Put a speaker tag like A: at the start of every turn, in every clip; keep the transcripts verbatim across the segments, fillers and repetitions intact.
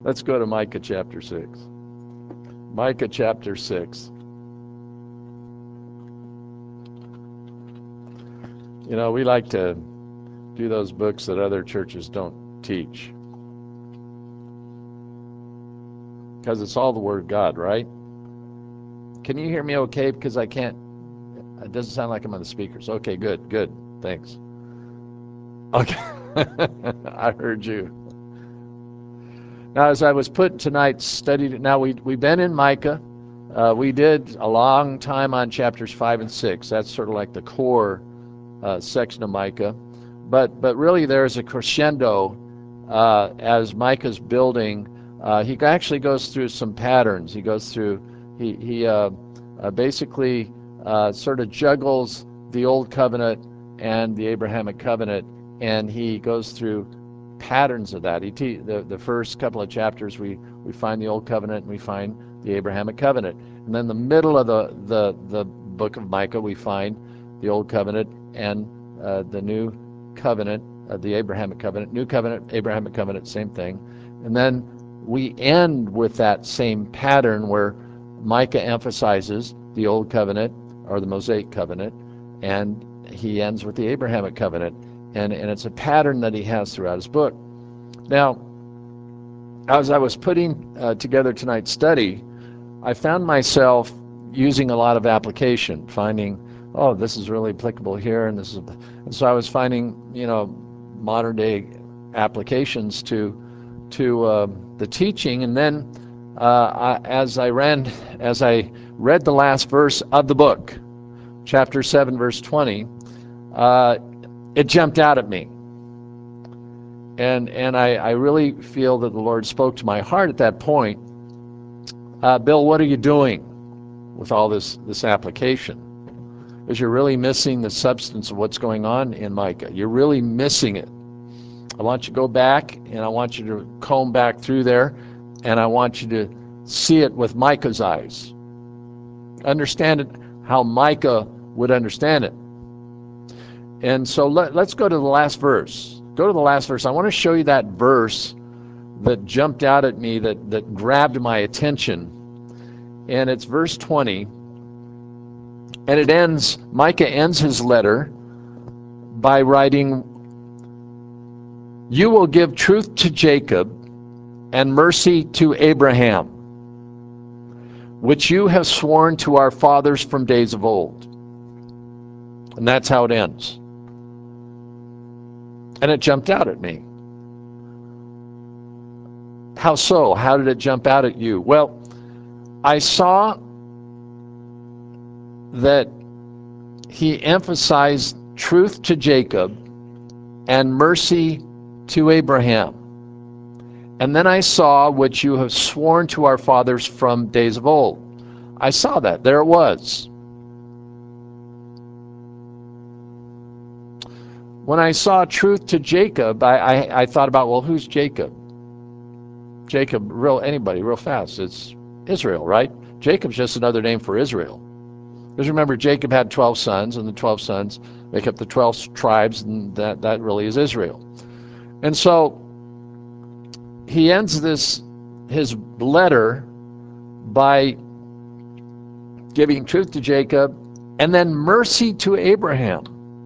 A: Let's go to Micah chapter six. Micah chapter six. You know, we like to do those books that other churches don't teach because it's all the Word of God, right? Can you hear me okay? Because I can't, it doesn't sound like I'm on the speakers. Okay, good, good. Thanks. Okay. I heard you. Now, as I was put tonight's study, now we, we've been in Micah. Uh, we did a long time on chapters five and six. That's sort of like the core uh, section of Micah. But, but really there's a crescendo uh, as Micah's building. Uh, he actually goes through some patterns. He goes through, he, he uh, uh, basically uh, sort of juggles the Old Covenant and the Abrahamic Covenant, and he goes through patterns of that. He te- the, the first couple of chapters, we, we find the Old Covenant and we find the Abrahamic Covenant. And then the middle of the, the, the book of Micah, we find the Old Covenant and uh, the New Covenant, uh, the Abrahamic Covenant, New Covenant, Abrahamic Covenant, same thing. And then we end with that same pattern where Micah emphasizes the Old Covenant or the Mosaic Covenant, and he ends with the Abrahamic Covenant. And, and it's a pattern that he has throughout his book. Now, as I was putting uh, together tonight's study, I found myself using a lot of application, finding, oh, this is really applicable here, and this is, and so I was finding, you know, modern day applications to to uh, the teaching, and then uh, I, as I ran, as I read the last verse of the book, chapter seven, verse twenty, uh, it jumped out at me. And and I, I really feel that the Lord spoke to my heart at that point. Uh, Bill, what are you doing with all this, this application? Because you're really missing the substance of what's going on in Micah. You're really missing it. I want you to go back, and I want you to comb back through there, and I want you to see it with Micah's eyes. Understand it how Micah would understand it. And so let, let's go to the last verse. Go to the last verse. I want to show you that verse that jumped out at me, that, that grabbed my attention. And it's verse twenty. And it ends, Micah ends his letter by writing, "You will give truth to Jacob and mercy to Abraham, which you have sworn to our fathers from days of old." And that's how it ends. And it jumped out at me. How so? How did it jump out at you? Well, I saw that he emphasized truth to Jacob and mercy to Abraham. And then I saw what you have sworn to our fathers from days of old. I saw that. There it was. When I saw truth to Jacob, I, I, I thought about, well, who's Jacob? Jacob, real anybody, real fast. It's Israel, right? Jacob's just another name for Israel. Because remember, Jacob had twelve sons, and the twelve sons make up the twelve tribes, and that, that really is Israel. And so he ends this his letter by giving truth to Jacob and then mercy to Abraham.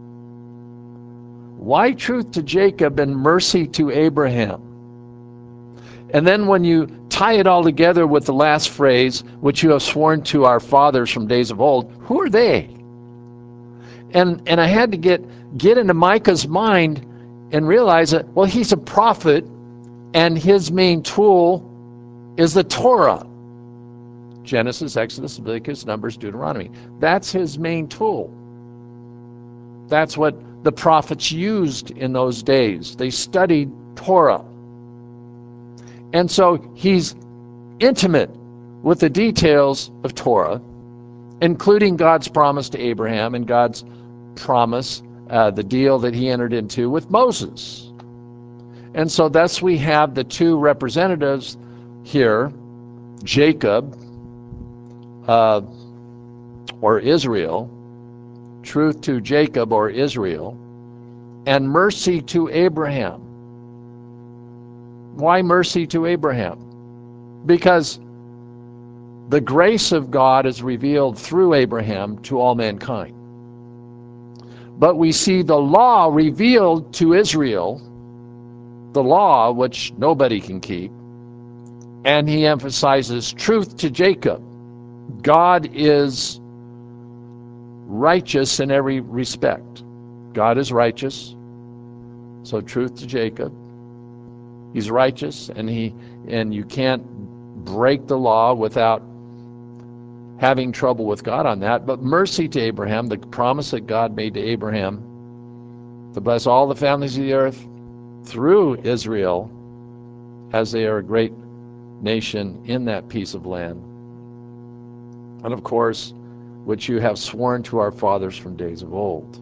A: Why truth to Jacob and mercy to Abraham? And then when you tie it all together with the last phrase, which you have sworn to our fathers from days of old, who are they? And and I had to get get into Micah's mind and realize that, well, he's a prophet, and his main tool is the Torah. Genesis, Exodus, Leviticus, Numbers, Deuteronomy. That's his main tool. That's what the prophets used in those days. They studied Torah. And so he's intimate with the details of Torah, including God's promise to Abraham and God's promise, uh, the deal that he entered into with Moses. And so thus we have the two representatives here, Jacob, uh, or Israel, truth to Jacob or Israel, and mercy to Abraham. Why mercy to Abraham? Because the grace of God is revealed through Abraham to all mankind. But we see the law revealed to Israel, the law which nobody can keep, and he emphasizes truth to Jacob. God is righteous in every respect. God is righteous, so truth to Jacob. He's righteous, and he and you can't break the law without having trouble with God on that. But mercy to Abraham, the promise that God made to Abraham to bless all the families of the earth through Israel as they are a great nation in that piece of land. And of course, which you have sworn to our fathers from days of old.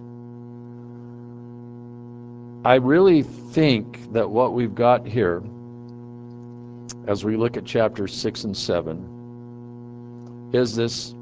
A: I really think that what we've got here, as we look at chapters six and seven, is this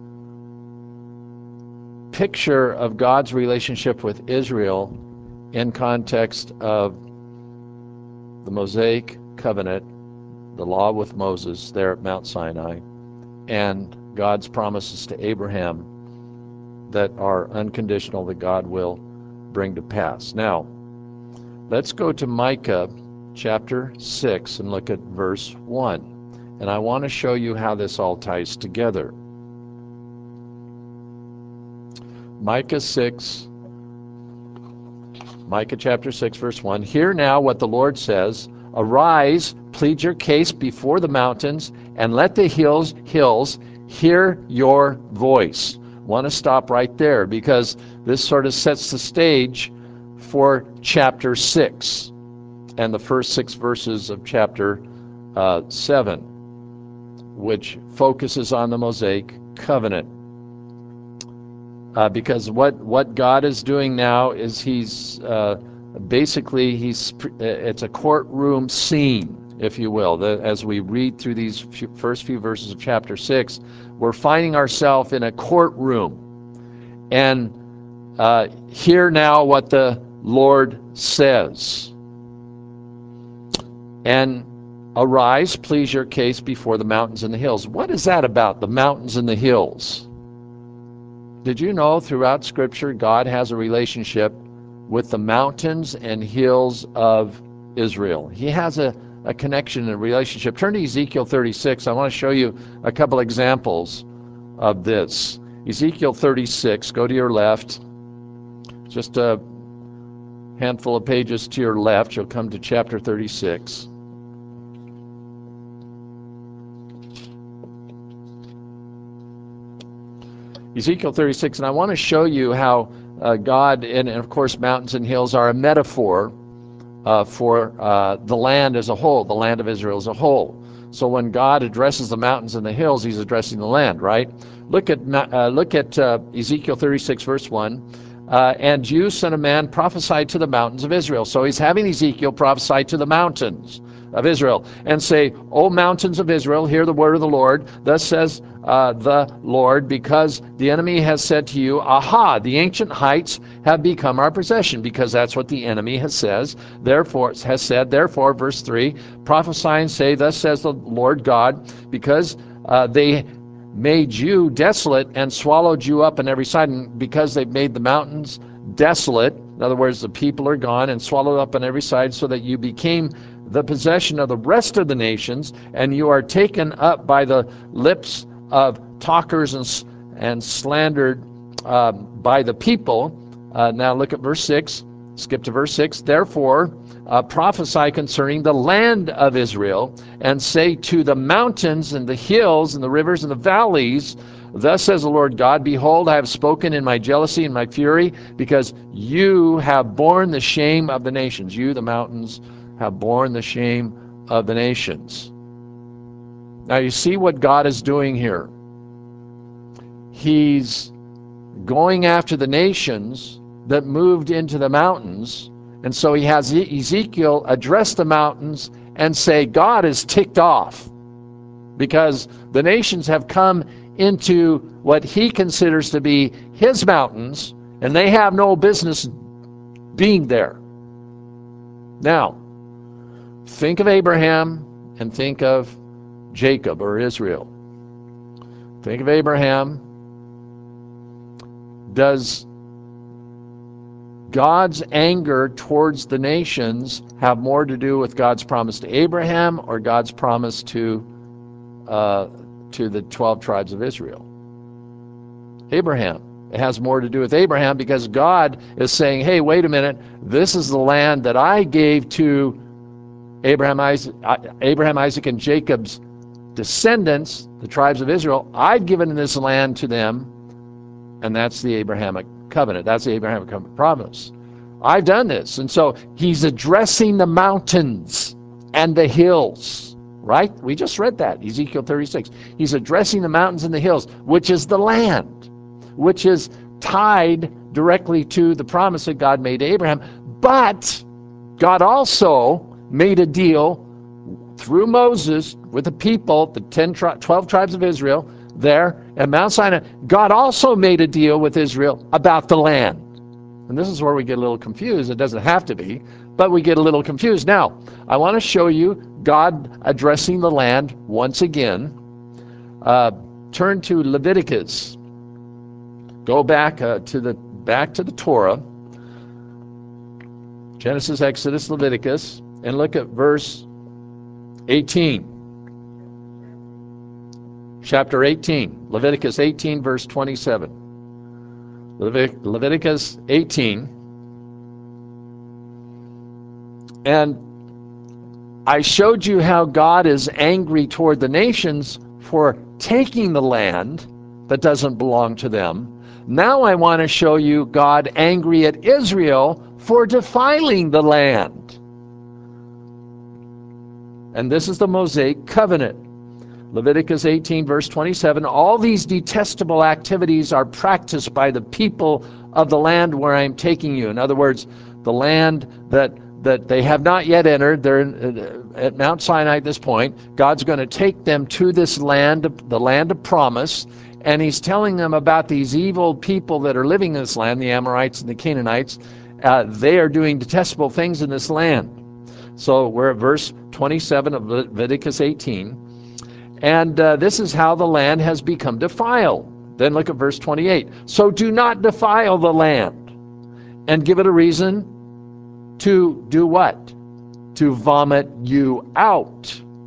A: picture of God's relationship with Israel in context of the Mosaic covenant, the law with Moses there at Mount Sinai, and God's promises to Abraham that are unconditional, that God will bring to pass. Now, let's go to Micah chapter six and look at verse one. And I want to show you how this all ties together. Micah six, Micah chapter six, verse one. Hear now what the Lord says. Arise, plead your case before the mountains, and let the hills, hills hear your voice. Want to stop right there, because this sort of sets the stage for chapter six and the first six verses of chapter uh, seven, which focuses on the Mosaic covenant. Uh, because what, what God is doing now is he's uh, basically, he's it's a courtroom scene, if you will. The, as we read through these few, first few verses of chapter six, we're finding ourselves in a courtroom. And uh, hear now what the Lord says. And arise, please your case before the mountains and the hills. What is that about, the mountains and the hills? Did you know throughout Scripture God has a relationship with the mountains and hills of Israel? He has a, a connection and a relationship. Turn to Ezekiel thirty-six. I want to show you a couple examples of this. Ezekiel thirty-six, go to your left. Just a handful of pages to your left, you'll come to chapter thirty-six. Ezekiel thirty-six, and I want to show you how uh, God, and, and of course mountains and hills are a metaphor uh, for uh, the land as a whole, the land of Israel as a whole. So when God addresses the mountains and the hills, he's addressing the land, right? Look at uh, look at uh, Ezekiel thirty-six, verse one. Uh, and you, son of man, prophesy to the mountains of Israel. So he's having Ezekiel prophesy to the mountains of Israel and say, O mountains of Israel, hear the word of the Lord. Thus says uh, the Lord, because the enemy has said to you, aha, the ancient heights have become our possession, because that's what the enemy has says. Therefore, has said, therefore, verse three, prophesy and say, thus says the Lord God, because uh, they made you desolate and swallowed you up on every side. And because they've made the mountains desolate, in other words, the people are gone and swallowed up on every side, so that you became the possession of the rest of the nations, and you are taken up by the lips of talkers and, and slandered uh, by the people. Uh, now look at verse six. Skip to verse six. Therefore, uh, prophesy concerning the land of Israel, and say to the mountains and the hills and the rivers and the valleys, thus says the Lord God, behold, I have spoken in my jealousy and my fury, because you have borne the shame of the nations. You, the mountains, have borne the shame of the nations. Now you see what God is doing here. He's going after the nations that moved into the mountains, and so he has Ezekiel address the mountains and say, God is ticked off because the nations have come into what he considers to be his mountains, and they have no business being there. Now, Think of Abraham and think of Jacob or Israel. Think of Abraham. Does God's anger towards the nations have more to do with God's promise to Abraham or God's promise to uh, to the twelve tribes of Israel? Abraham. It has more to do with Abraham because God is saying, hey, wait a minute, this is the land that I gave to Abraham, Isaac, Abraham, Isaac, and Jacob's descendants, the tribes of Israel. I've given this land to them, and that's the Abrahamic covenant. That's the Abrahamic promise. I've done this. And so he's addressing the mountains and the hills, right? We just read that, Ezekiel thirty-six. He's addressing the mountains and the hills, which is the land, which is tied directly to the promise that God made to Abraham. But God also made a deal through Moses with the people, the ten, twelve tribes of Israel, there at Mount Sinai. God also made a deal with Israel about the land. And this is where we get a little confused. It doesn't have to be, but we get a little confused. Now, I want to show you God addressing the land once again. Uh, turn to Leviticus. Go back uh, to the back to the Torah. Genesis, Exodus, Leviticus, and look at verse eighteen. Chapter eighteen, Leviticus eighteen, verse twenty-seven. Levit- Leviticus eighteen. And I showed you how God is angry toward the nations for taking the land that doesn't belong to them. Now I want to show you God angry at Israel for defiling the land. And this is the Mosaic covenant. Leviticus eighteen, verse twenty-seven, all these detestable activities are practiced by the people of the land where I am taking you. In other words, the land that, that they have not yet entered. They're in, at Mount Sinai at this point. God's going to take them to this land, the land of promise, and he's telling them about these evil people that are living in this land, the Amorites and the Canaanites. Uh, they are doing detestable things in this land. So we're at verse twenty-seven of Leviticus eighteen. And uh, this is how the land has become defiled. Then look at verse twenty-eight. So do not defile the land and give it a reason to do what? To vomit you out.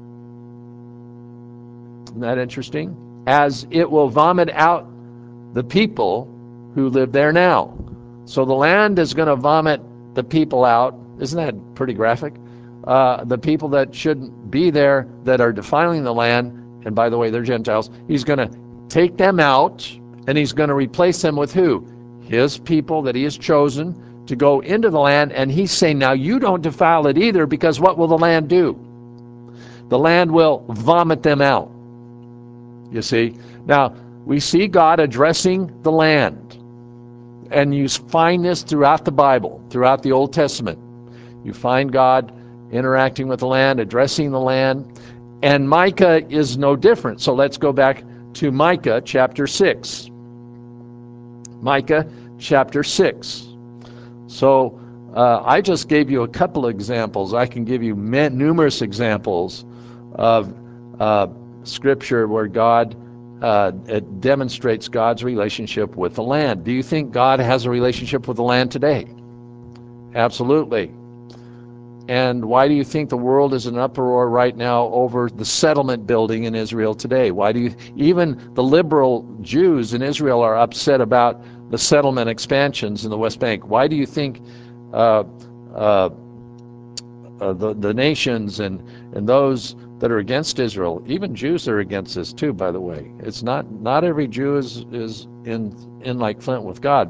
A: Isn't that interesting? As it will vomit out the people who live there now. So the land is going to vomit the people out. Isn't that pretty graphic? Uh, the people that shouldn't be there, that are defiling the land, and by the way, they're Gentiles, he's going to take them out, and he's going to replace them with who? His people that he has chosen to go into the land, and he's saying, now you don't defile it either, because what will the land do? The land will vomit them out. You see? Now, we see God addressing the land, and you find this throughout the Bible, throughout the Old Testament. You find God interacting with the land, addressing the land, and Micah is no different. So let's go back to Micah chapter six. Micah chapter six. So uh, I just gave you a couple of examples. I can give you many, numerous examples of uh, scripture where God uh, it demonstrates God's relationship with the land. Do you think God has a relationship with the land today? Absolutely. And why do you think the world is in uproar right now over the settlement building in Israel today? Why do you, even the liberal Jews in Israel are upset about the settlement expansions in the West Bank? Why do you think uh, uh, uh, the, the nations and, and those that are against Israel, even Jews are against this too, by the way. It's not, not every Jew is, is in, in like Flint with God.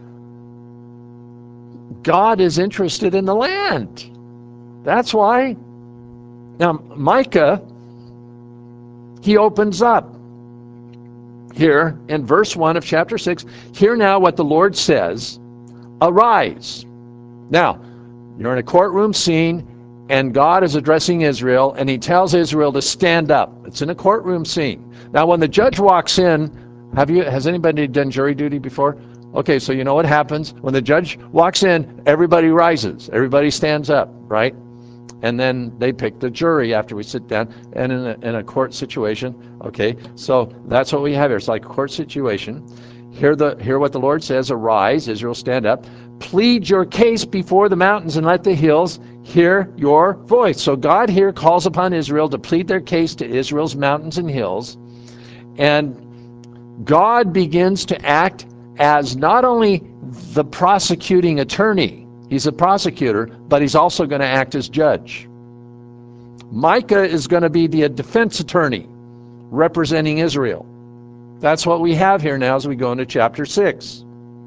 A: God is interested in the land. That's why. Now, Micah, he opens up here in verse one of chapter six. Hear now what the Lord says, arise. Now, you're in a courtroom scene, and God is addressing Israel, and he tells Israel to stand up. It's in a courtroom scene. Now, when the judge walks in, have you, has anybody done jury duty before? Okay, so you know what happens. When the judge walks in, everybody rises. Everybody stands up, right? and then they pick the jury after we sit down. And in a, in a court situation, okay, so that's what we have here. It's like a court situation. Hear, the, hear what the Lord says. Arise, Israel, stand up. Plead your case before the mountains and let the hills hear your voice. So God here calls upon Israel to plead their case to Israel's mountains and hills. And God begins to act as not only the prosecuting attorney, he's a prosecutor, but he's also going to act as judge. Micah is going to be the defense attorney representing Israel. That's what we have here now as we go into chapter six.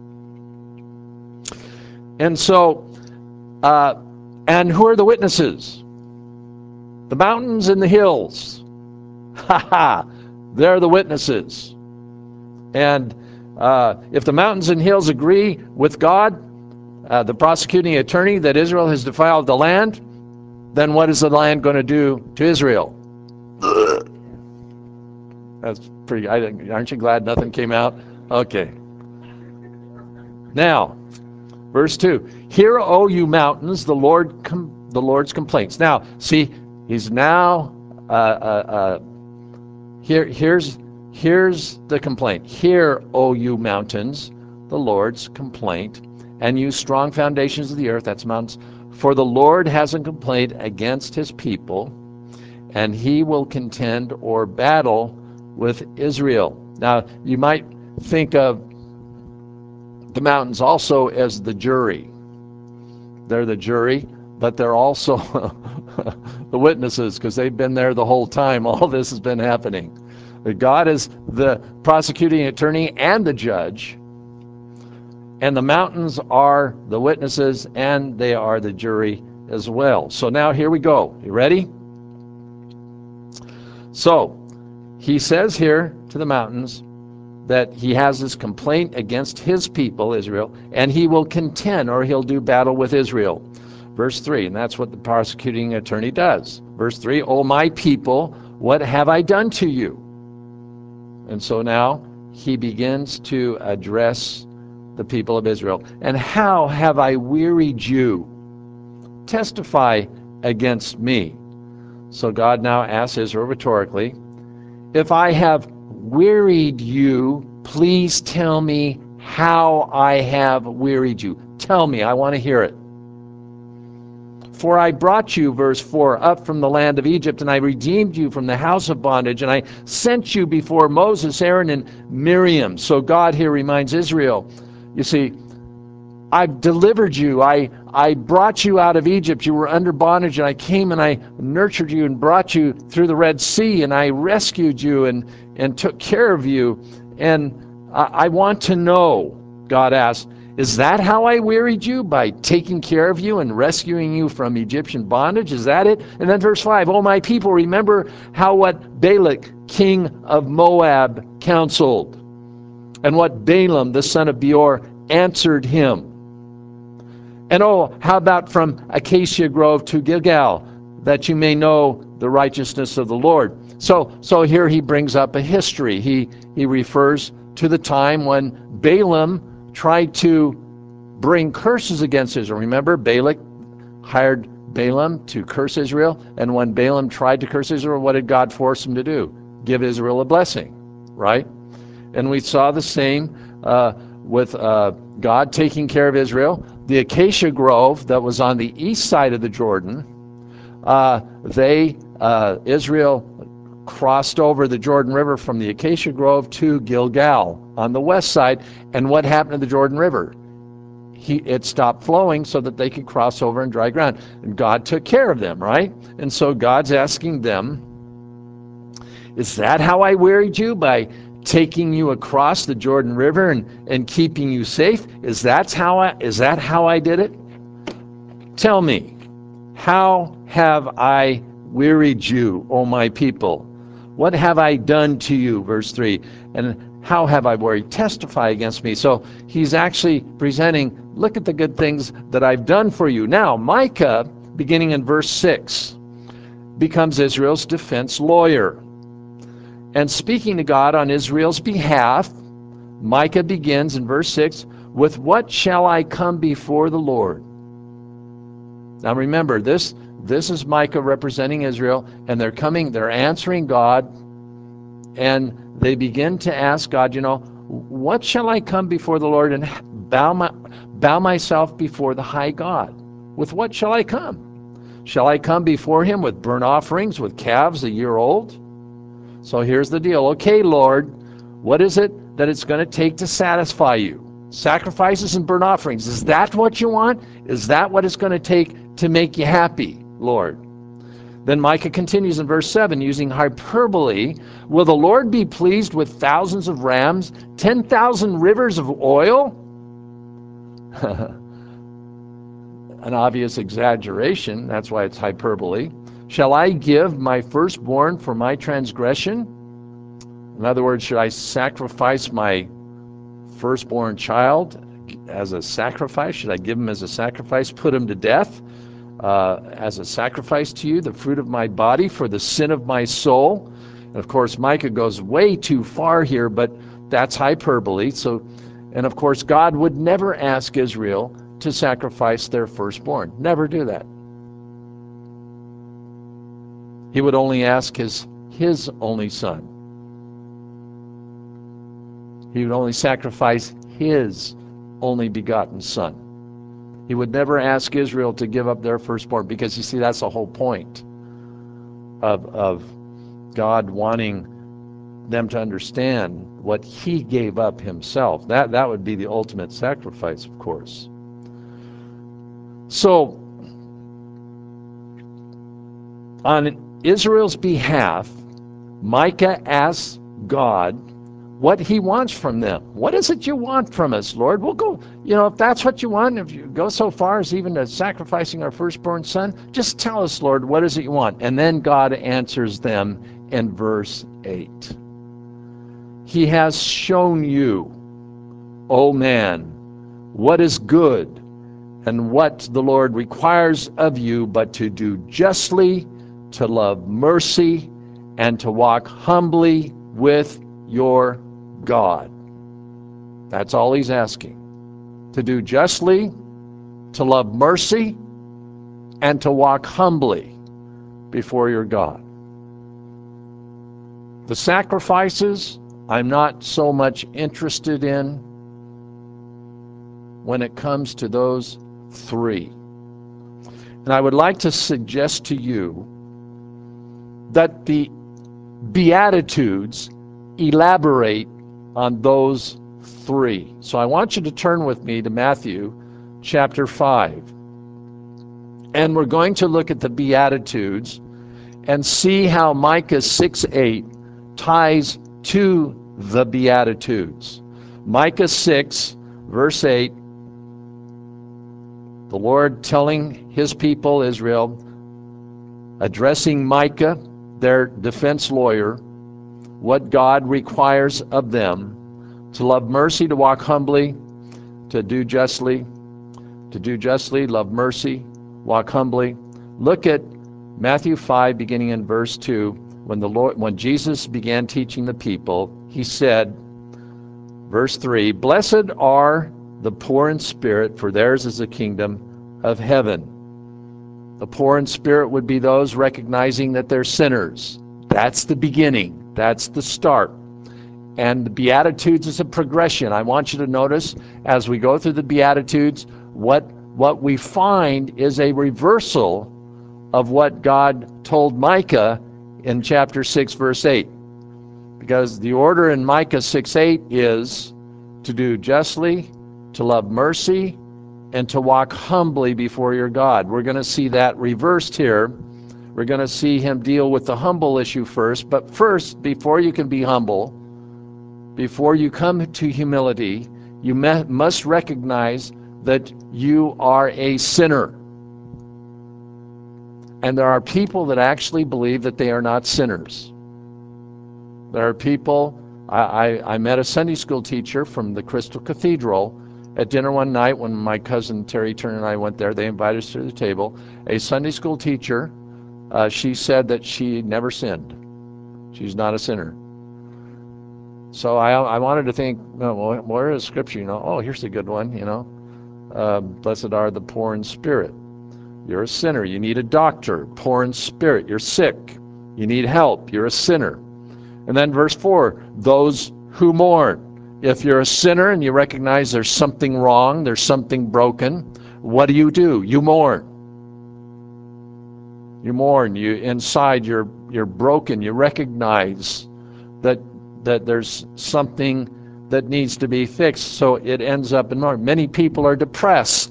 A: And so, uh, and who are the witnesses? The mountains and the hills. Ha ha! They're the witnesses. And uh, if the mountains and hills agree with God, uh, the prosecuting attorney, that Israel has defiled the land, then what is the land going to do to Israel? That's pretty, I, aren't you glad nothing came out? Okay. Now, verse two. Hear, O you mountains, the Lord com the Lord's complaints. Now, see, he's now uh, uh, uh, here. Here's here's the complaint. Hear, O you mountains, the Lord's complaint, and you strong foundations of the earth. That's mountains. For the Lord has a complaint against his people, and he will contend or battle with Israel. Now, you might think of the mountains also as the jury. They're the jury, but they're also the witnesses, because they've been there the whole time all this has been happening. God is the prosecuting attorney and the judge, and the mountains are the witnesses, and they are the jury as well. So now here we go. You ready? So he says here to the mountains that he has this complaint against his people, Israel, and he will contend, or he'll do battle with Israel. Verse three, and that's what the prosecuting attorney does. Verse three, O my people, what have I done to you? And so now he begins to address the people of Israel. And how have I wearied you? Testify against me. So God now asks Israel rhetorically, if I have wearied you, please tell me how I have wearied you. Tell me, I want to hear it. For I brought you, verse four, up from the land of Egypt, and I redeemed you from the house of bondage, and I sent you before Moses, Aaron, and Miriam. So God here reminds Israel, you see, I've delivered you. I, I brought you out of Egypt. You were under bondage, and I came and I nurtured you and brought you through the Red Sea, and I rescued you and, and took care of you. And I, I want to know, God asked, is that how I wearied you? By taking care of you and rescuing you from Egyptian bondage? Is that it? And then verse five, oh my people, remember how what Balak, king of Moab, counseled, and what Balaam, the son of Beor, answered him. And oh, how about from Acacia Grove to Gilgal, that you may know the righteousness of the Lord. So, so here he brings up a history. He, he refers to the time when Balaam tried to bring curses against Israel. Remember, Balak hired Balaam to curse Israel, and when Balaam tried to curse Israel, what did God force him to do? Give Israel a blessing, right? And we saw the same uh, with uh, God taking care of Israel. The Acacia Grove that was on the east side of the Jordan, uh, they, uh, Israel crossed over the Jordan River from the Acacia Grove to Gilgal on the west side. And what happened to the Jordan River? He, it stopped flowing so that they could cross over on dry ground. And God took care of them, right? And so God's asking them, is that how I wearied you? By taking you across the Jordan River and, and keeping you safe? Is that how I, is that how I did it? Tell me, how have I wearied you, O my people? What have I done to you? Verse three. And how have I worried? Testify against me. So he's actually presenting, look at the good things that I've done for you. Now, Micah, beginning in verse six, becomes Israel's defense lawyer. And speaking to God on Israel's behalf, Micah begins in verse six, with what shall I come before the Lord? Now remember, this, this is Micah representing Israel, and they're coming, they're answering God, and they begin to ask God, you know, what shall I come before the Lord and bow my bow myself before the high God? With what shall I come? Shall I come before him with burnt offerings, with calves a year old? So here's the deal. Okay, Lord, what is it that it's going to take to satisfy you? Sacrifices and burnt offerings. Is that what you want? Is that what it's going to take to make you happy, Lord? Then Micah continues in verse seven, using hyperbole. Will the Lord be pleased with thousands of rams, ten thousand rivers of oil? An obvious exaggeration. That's why it's hyperbole. Shall I give my firstborn for my transgression? In other words, should I sacrifice my firstborn child as a sacrifice? Should I give him as a sacrifice? Put him to death uh, as a sacrifice to you, the fruit of my body for the sin of my soul? And of course, Micah goes way too far here, but that's hyperbole. So, and of course, God would never ask Israel to sacrifice their firstborn. Never do that. He would only ask his, his only son. He would only sacrifice his only begotten son. He would never ask Israel to give up their firstborn, because you see, that's the whole point of, of God wanting them to understand what he gave up himself. That, that would be the ultimate sacrifice, of course. So, on Israel's behalf, Micah asks God what he wants from them. What is it you want from us, Lord? We'll go, you know, if that's what you want, if you go so far as even to sacrificing our firstborn son, just tell us, Lord, what is it you want? And then God answers them in verse eight. He has shown you, O man, what is good and what the Lord requires of you, but to do justly, to love mercy, and to walk humbly with your God. That's all he's asking. To do justly, to love mercy, and to walk humbly before your God. The sacrifices, I'm not so much interested in when it comes to those three. And I would like to suggest to you that the Beatitudes elaborate on those three. So I want you to turn with me to Matthew chapter five. And we're going to look at the Beatitudes and see how Micah six eight ties to the Beatitudes. Micah six, verse eight, the Lord telling his people, Israel, addressing Micah, their defense lawyer, what God requires of them: to love mercy, to walk humbly, to do justly, to do justly, love mercy, walk humbly. Look at Matthew five, beginning in verse two. When the Lord, when Jesus began teaching the people, he said, verse three, "Blessed are the poor in spirit, for theirs is the kingdom of heaven." The poor in spirit would be those recognizing that they're sinners. That's the beginning. That's the start. And the Beatitudes is a progression. I want you to notice as we go through the Beatitudes, what, what we find is a reversal of what God told Micah in chapter six, verse eight. Because the order in Micah six eight is to do justly, to love mercy, and to walk humbly before your God. We're going to see that reversed here. We're going to see him deal with the humble issue first. But first, before you can be humble, before you come to humility, you must recognize that you are a sinner. And there are people that actually believe that they are not sinners. There are people, I, I, I met a Sunday school teacher from the Crystal Cathedral at dinner one night when my cousin Terry Turner and I went there. They invited us to the table. A Sunday school teacher, uh, she said that she never sinned. She's not a sinner. So I, I wanted to think, well, where is Scripture? You know, oh, here's a good one. You know, uh, blessed are the poor in spirit. You're a sinner. You need a doctor. Poor in spirit. You're sick. You need help. You're a sinner. And then verse four, those who mourn. If you're a sinner and you recognize there's something wrong, there's something broken, what do you do? You mourn. You mourn. You inside you're you're broken. You recognize that that there's something that needs to be fixed. So it ends up in mourning. Many people are depressed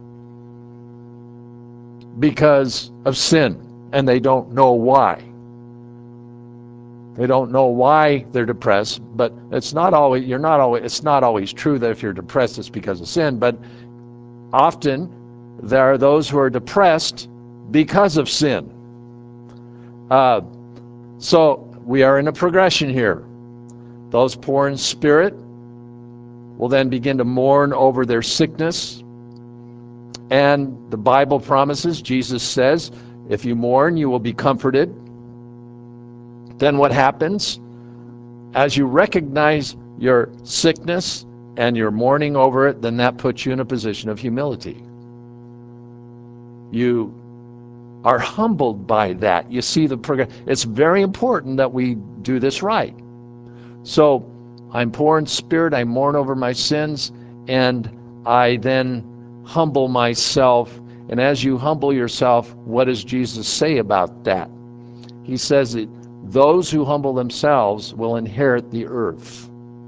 A: because of sin, and they don't know why. They don't know why they're depressed, but it's not always you're not always it's not always true that if you're depressed it's because of sin, but often there are those who are depressed because of sin. Uh, so we are in a progression here. Those poor in spirit will then begin to mourn over their sickness. And the Bible promises, Jesus says, if you mourn, you will be comforted. Then what happens? As you recognize your sickness and you're mourning over it, then that puts you in a position of humility. You are humbled by that. You see the progress. It's very important that we do this right. So I'm poor in spirit, I mourn over my sins, and I then humble myself. And as you humble yourself, what does Jesus say about that? He says that those who humble themselves will inherit the earth.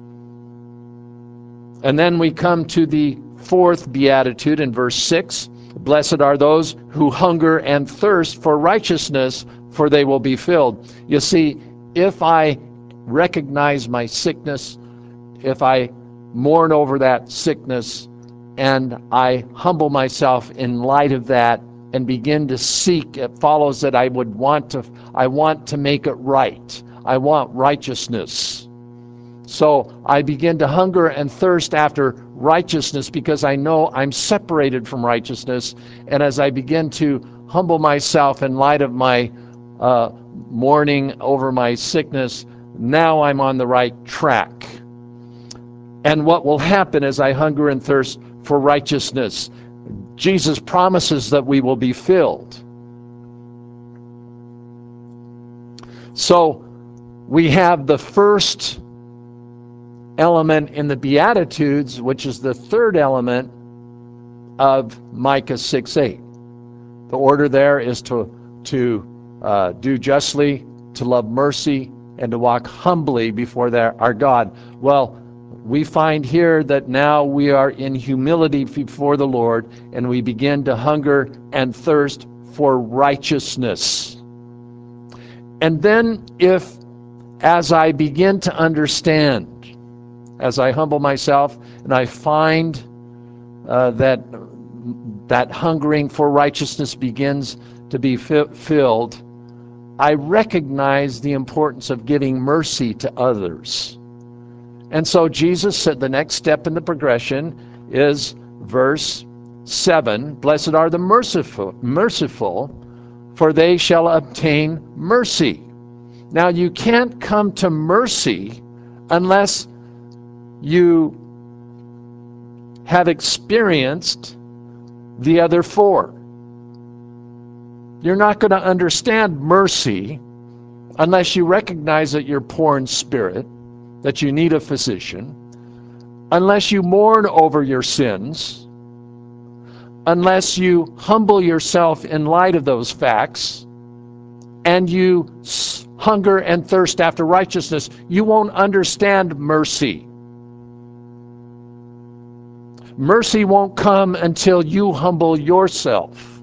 A: And then we come to the fourth beatitude in verse six. Blessed are those who hunger and thirst for righteousness, for they will be filled. You see, if I recognize my sickness, if I mourn over that sickness, and I humble myself in light of that and begin to seek, it follows that I would want to, I want to make it right. I want righteousness. So I begin to hunger and thirst after righteousness because I know I'm separated from righteousness. And as I begin to humble myself in light of my uh, mourning over my sickness, now I'm on the right track. And what will happen as I hunger and thirst for righteousness? Jesus promises that we will be filled. So we have the first element in the Beatitudes, which is the third element of Micah six eight. The order there is to, to uh, do justly, to love mercy, and to walk humbly before their, our God. Well, we find here that now we are in humility before the Lord, and we begin to hunger and thirst for righteousness. And then if, as I begin to understand, as I humble myself and I find uh, that that hungering for righteousness begins to be fi- filled, I recognize the importance of giving mercy to others. And so Jesus said the next step in the progression is verse seven, blessed are the merciful, merciful, for they shall obtain mercy. Now you can't come to mercy unless you have experienced the other four. You're not going to understand mercy unless you recognize that you're poor in spirit, that you need a physician, unless you mourn over your sins, unless you humble yourself in light of those facts, and you hunger and thirst after righteousness, you won't understand mercy. Mercy won't come until you humble yourself.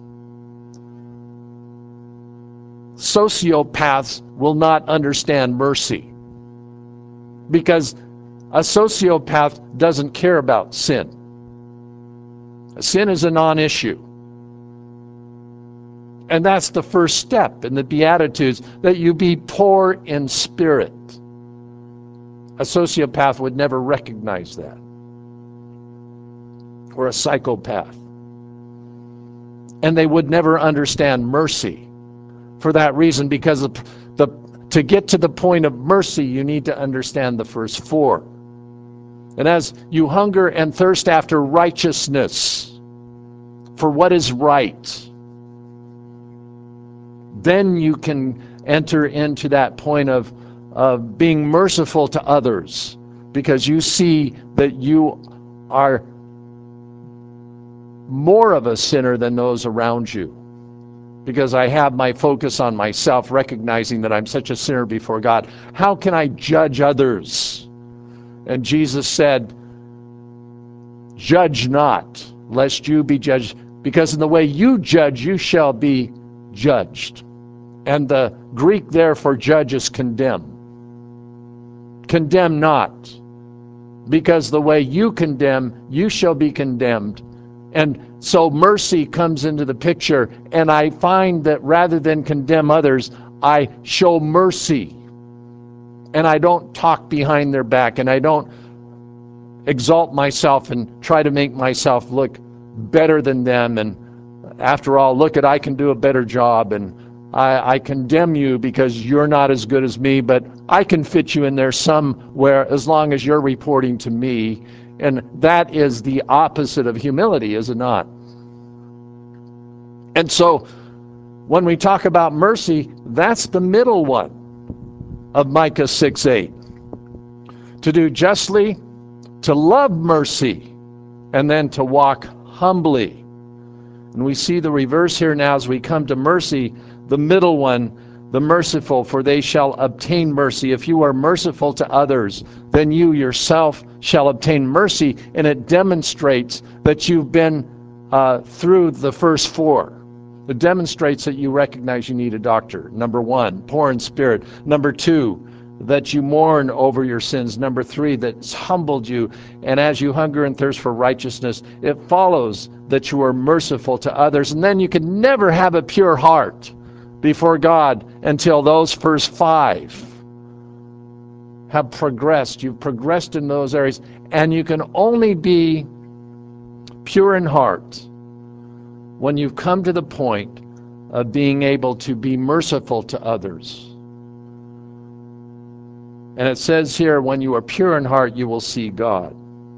A: Sociopaths will not understand mercy because a sociopath doesn't care about sin. Sin is a non-issue. And that's the first step in the Beatitudes, that you be poor in spirit. A sociopath would never recognize that. Or a psychopath. And they would never understand mercy for that reason, because the, the, to get to the point of mercy, you need to understand the first four. And as you hunger and thirst after righteousness, for what is right, then you can enter into that point of, of being merciful to others, because you see that you are more of a sinner than those around you. Because I have my focus on myself, recognizing that I'm such a sinner before God. How can I judge others? And Jesus said, judge not, lest you be judged, because in the way you judge, you shall be judged. And the Greek there for judge is condemn. Condemn not, because the way you condemn, you shall be condemned. And so mercy comes into the picture, and I find that rather than condemn others, I show mercy. And I don't talk behind their back, and I don't exalt myself and try to make myself look better than them. And after all, look at, I can do a better job, and I, I condemn you because you're not as good as me, but I can fit you in there somewhere as long as you're reporting to me. And that is the opposite of humility, is it not? And so when we talk about mercy, that's the middle one of Micah six eight. To do justly, to love mercy, and then to walk humbly. And we see the reverse here now as we come to mercy, the middle one, the merciful, for they shall obtain mercy. If you are merciful to others, then you yourself shall obtain mercy. And it demonstrates that you've been uh, through the first four. It demonstrates that you recognize you need a doctor. Number one, poor in spirit. Number two, that you mourn over your sins. Number three, that's humbled you. And as you hunger and thirst for righteousness, it follows that you are merciful to others. And then you can never have a pure heart before God until those first five have progressed. You've progressed in those areas, and you can only be pure in heart when you've come to the point of being able to be merciful to others. And it says here, when you are pure in heart, you will see God.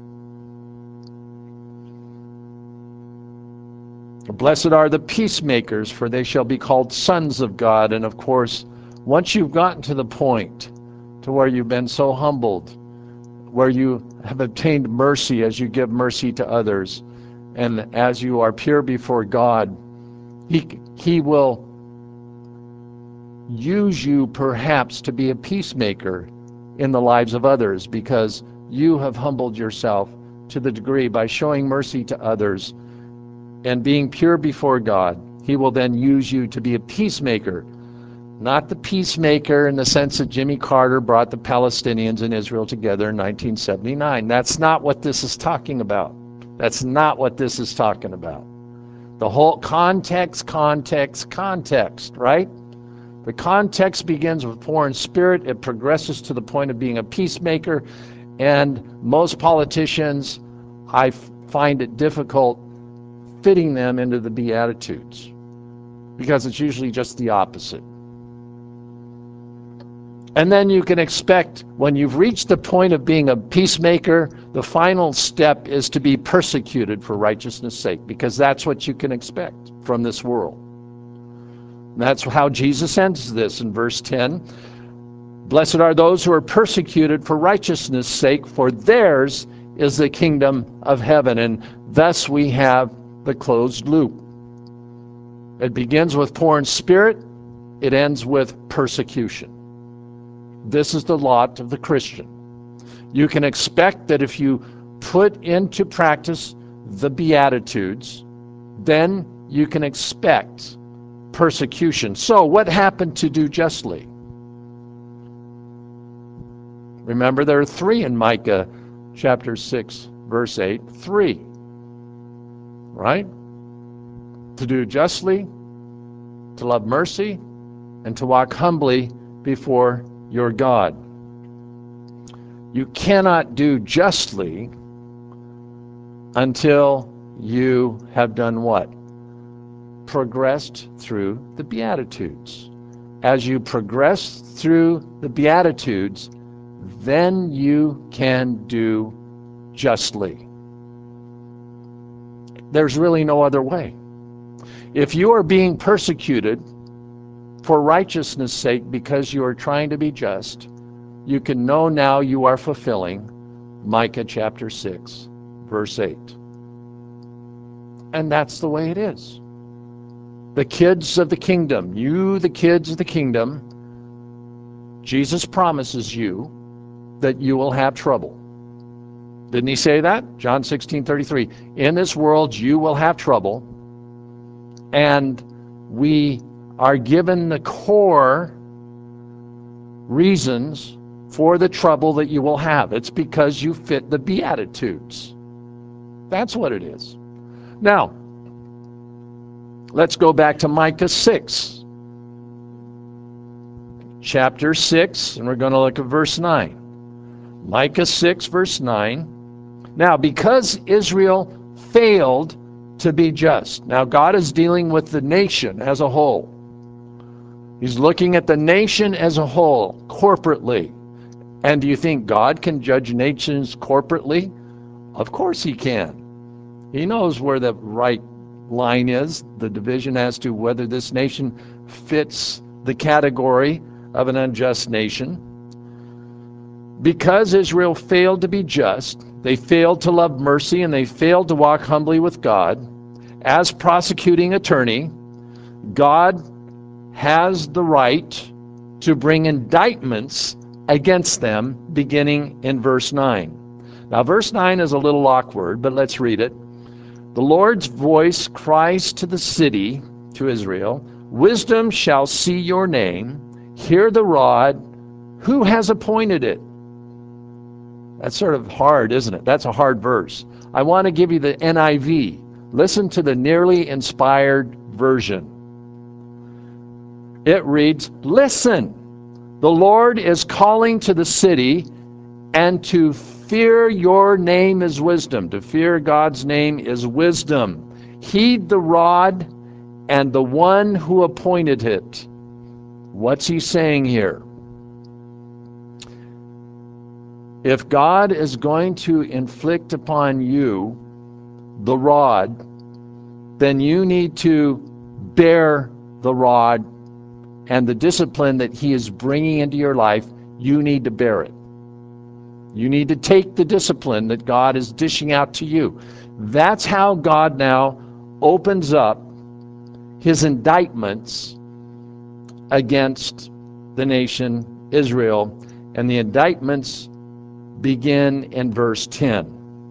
A: Blessed are the peacemakers, for they shall be called sons of God. And of course, once you've gotten to the point to where you've been so humbled, where you have obtained mercy as you give mercy to others, and as you are pure before God, he, he will use you perhaps to be a peacemaker in the lives of others, because you have humbled yourself to the degree by showing mercy to others and being pure before God. He will then use you to be a peacemaker. Not the peacemaker in the sense that Jimmy Carter brought the Palestinians and Israel together in nineteen seventy-nine. That's not what this is talking about. That's not what this is talking about. The whole context, context, context, right? The context begins with poor in spirit. It progresses to the point of being a peacemaker. And most politicians, I find it difficult fitting them into the Beatitudes, because it's usually just the opposite. And then you can expect, when you've reached the point of being a peacemaker, the final step is to be persecuted for righteousness' sake, because that's what you can expect from this world. And that's how Jesus ends this in verse ten. Blessed are those who are persecuted for righteousness' sake, for theirs is the kingdom of heaven. And thus we have the closed loop. It begins with poor in spirit. It ends with persecution. This is the lot of the Christian. You can expect that if you put into practice the Beatitudes, then you can expect persecution. So what happened to do justly? Remember, there are three in Micah chapter six, verse eight. Three. Right? To do justly, to love mercy, and to walk humbly before your God. You cannot do justly until you have done what? Progressed through the Beatitudes. As you progress through the Beatitudes, then you can do justly. There's really no other way. If you are being persecuted for righteousness' sake, because you are trying to be just, you can know now you are fulfilling Micah chapter six, verse eight. And that's the way it is. The kids of the kingdom, you the kids of the kingdom, Jesus promises you that you will have trouble. Didn't he say that? John sixteen thirty-three. In this world you will have trouble. And we are given the core reasons for the trouble that you will have. It's because you fit the Beatitudes. That's what it is. Now, let's go back to Micah six. Chapter six, and we're going to look at verse nine. Micah six, verse nine. Now, because Israel failed to be just. Now, God is dealing with the nation as a whole. He's looking at the nation as a whole, corporately. And do you think God can judge nations corporately? Of course he can. He knows where the right line is, the division as to whether this nation fits the category of an unjust nation. Because Israel failed to be just, they failed to love mercy, and they failed to walk humbly with God, as prosecuting attorney, God has the right to bring indictments against them, beginning in verse nine. Now, verse nine is a little awkward, but let's read it. The Lord's voice cries to the city, to Israel, wisdom shall see your name, hear the rod, who has appointed it? That's sort of hard, isn't it? That's a hard verse. I want to give you the N I V. Listen to the nearly inspired version. It reads, listen, the Lord is calling to the city, and to fear your name is wisdom. To fear God's name is wisdom. Heed the rod and the one who appointed it. What's he saying here? If God is going to inflict upon you the rod, then you need to bear the rod, and the discipline that he is bringing into your life, you need to bear it. You need to take the discipline that God is dishing out to you. That's how God now opens up his indictments against the nation Israel. And the indictments begin in verse ten.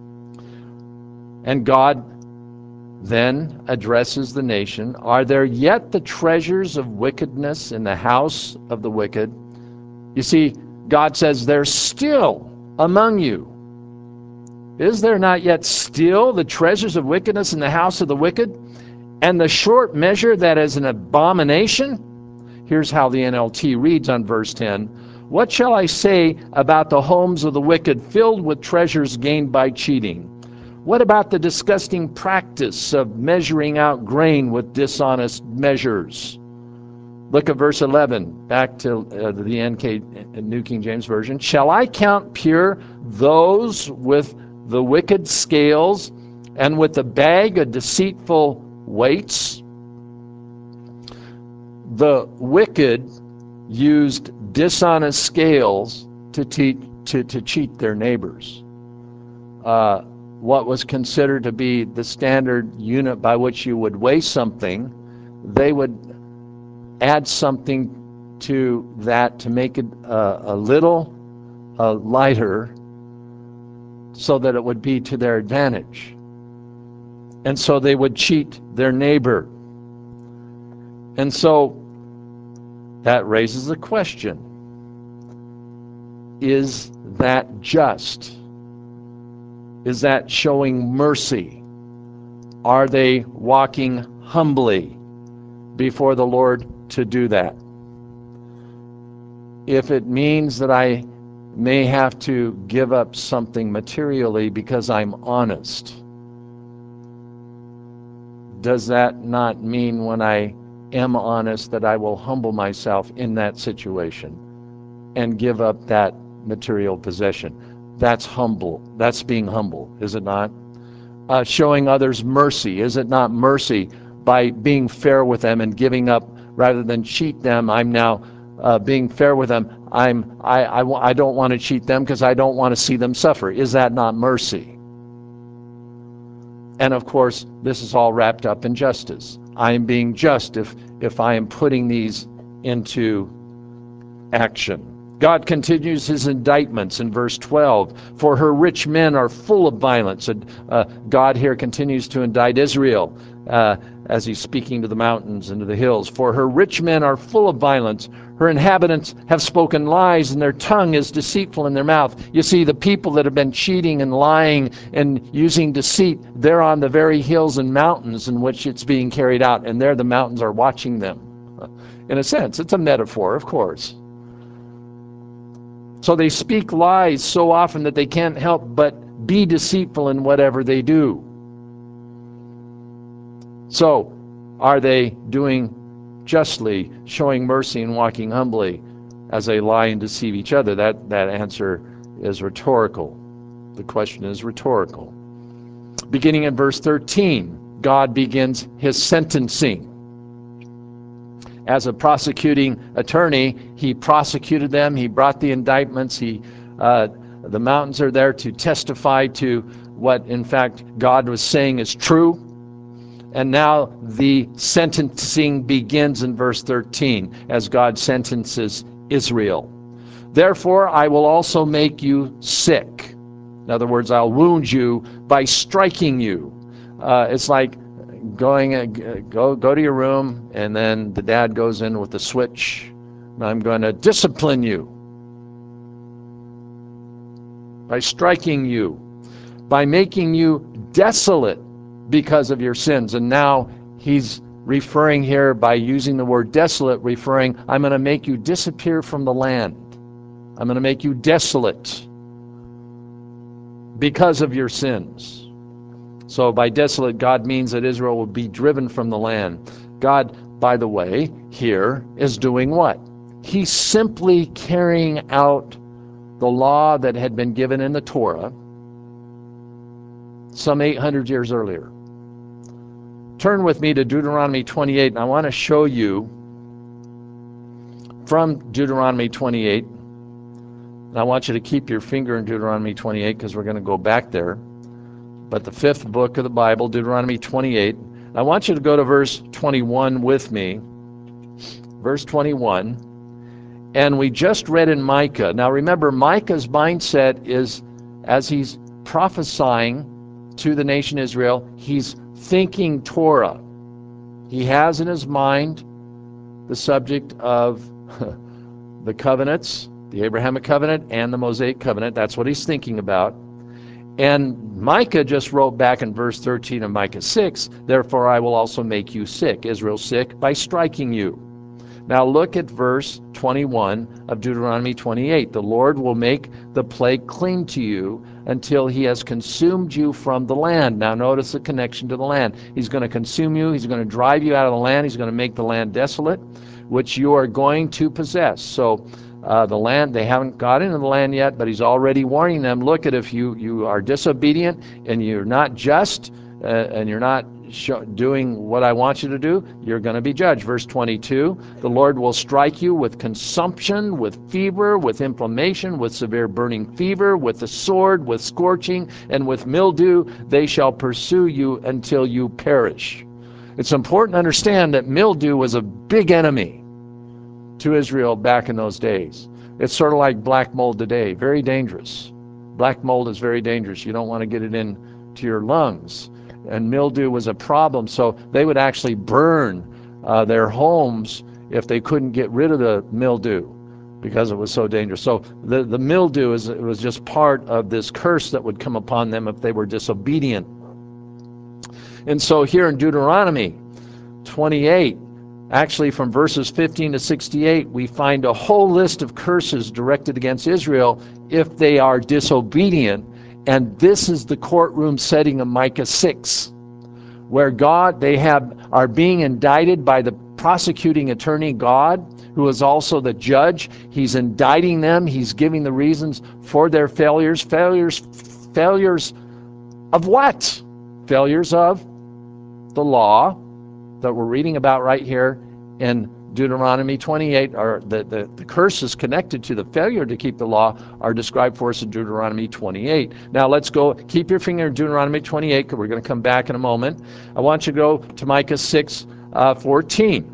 A: And God then addresses the nation. Are there yet the treasures of wickedness in the house of the wicked? You see, God says, there's still among you. Is there not yet still the treasures of wickedness in the house of the wicked? And the short measure that is an abomination? Here's how the N L T reads on verse ten. What shall I say about the homes of the wicked filled with treasures gained by cheating? What about the disgusting practice of measuring out grain with dishonest measures? Look at verse eleven, back to uh, the N K, New King James Version. Shall I count pure those with the wicked scales and with the bag of deceitful weights? The wicked used dishonest scales to, teach, to, to cheat their neighbors. Uh, what was considered to be the standard unit by which you would weigh something, they would add something to that to make it uh, a little uh, lighter so that it would be to their advantage. And so they would cheat their neighbor. And so that raises the question, is that just? Is that showing mercy? Are they walking humbly before the Lord to do that? If it means that I may have to give up something materially because I'm honest, does that not mean when I am honest that I will humble myself in that situation and give up that material possession? That's humble. That's being humble, is it not? Uh, showing others mercy, is it not mercy by being fair with them and giving up rather than cheat them, I'm now uh, being fair with them. I'm, I, I, I don't want to cheat them because I don't want to see them suffer. Is that not mercy? And of course, this is all wrapped up in justice. I am being just if, if I am putting these into action. God continues his indictments in verse twelve. For her rich men are full of violence. And uh, God here continues to indict Israel uh, as he's speaking to the mountains and to the hills. For her rich men are full of violence. Her inhabitants have spoken lies, and their tongue is deceitful in their mouth. You see, the people that have been cheating and lying and using deceit, they're on the very hills and mountains in which it's being carried out, and there the mountains are watching them. In a sense, it's a metaphor, of course. So they speak lies so often that they can't help but be deceitful in whatever they do. So, are they doing justly, showing mercy and walking humbly as they lie and deceive each other? That, that answer is rhetorical. The question is rhetorical. Beginning in verse thirteen, God begins his sentencing. As a prosecuting attorney, he prosecuted them. He brought the indictments. He, uh, the mountains are there to testify to what, in fact, God was saying is true. And now the sentencing begins in verse thirteen as God sentences Israel. Therefore, I will also make you sick. In other words, I'll wound you by striking you. Uh, it's like going, uh, go, go to your room, and then the dad goes in with the switch. And I'm going to discipline you by striking you, by making you desolate because of your sins. And now he's referring here by using the word desolate, referring, I'm going to make you disappear from the land. I'm going to make you desolate because of your sins. So by desolate, God means that Israel will be driven from the land. God, by the way, here is doing what? He's simply carrying out the law that had been given in the Torah some eight hundred years earlier. Turn with me to Deuteronomy twenty-eight, and I want to show you from Deuteronomy twenty-eight. And I want you to keep your finger in Deuteronomy twenty-eight because we're going to go back there. But the fifth book of the Bible, Deuteronomy twenty-eight. I want you to go to verse twenty-one with me. Verse twenty-one. And we just read in Micah. Now remember, Micah's mindset is, as he's prophesying to the nation Israel, he's thinking Torah. He has in his mind the subject of the covenants, the Abrahamic covenant and the Mosaic covenant. That's what he's thinking about. And Micah just wrote back in verse thirteen of Micah six, therefore I will also make you sick, Israel sick, by striking you. Now look at verse twenty-one of Deuteronomy twenty-eight. The Lord will make the plague cling to you until he has consumed you from the land. Now notice the connection to the land. He's going to consume you. He's going to drive you out of the land. He's going to make the land desolate, which you are going to possess. So uh, the land, they haven't got into the land yet, but he's already warning them, look, at if you, you are disobedient and you're not just uh, and you're not Show, doing what I want you to do, you're going to be judged. Verse twenty-two, the Lord will strike you with consumption, with fever, with inflammation, with severe burning fever, with the sword, with scorching, and with mildew. They shall pursue you until you perish. It's important to understand that mildew was a big enemy to Israel back in those days. It's sort of like black mold today, very dangerous. Black mold is very dangerous. You don't want to get it into your lungs. And mildew was a problem, so they would actually burn uh, their homes if they couldn't get rid of the mildew because it was so dangerous. So the, the mildew is, it was just part of this curse that would come upon them if they were disobedient. And so here in Deuteronomy twenty-eight, actually from verses fifteen to sixty-eight, we find a whole list of curses directed against Israel if they are disobedient. And this is the courtroom setting of Micah six, where God, they have are being indicted by the prosecuting attorney, God, who is also the judge. He's indicting them. He's giving the reasons for their failures. Failures, failures of what? Failures of the law that we're reading about right here in Deuteronomy twenty-eight, or the, the, the curses connected to the failure to keep the law are described for us in Deuteronomy twenty-eight. Now let's go, keep your finger in Deuteronomy twenty-eight, because we're going to come back in a moment. I want you to go to Micah six fourteen.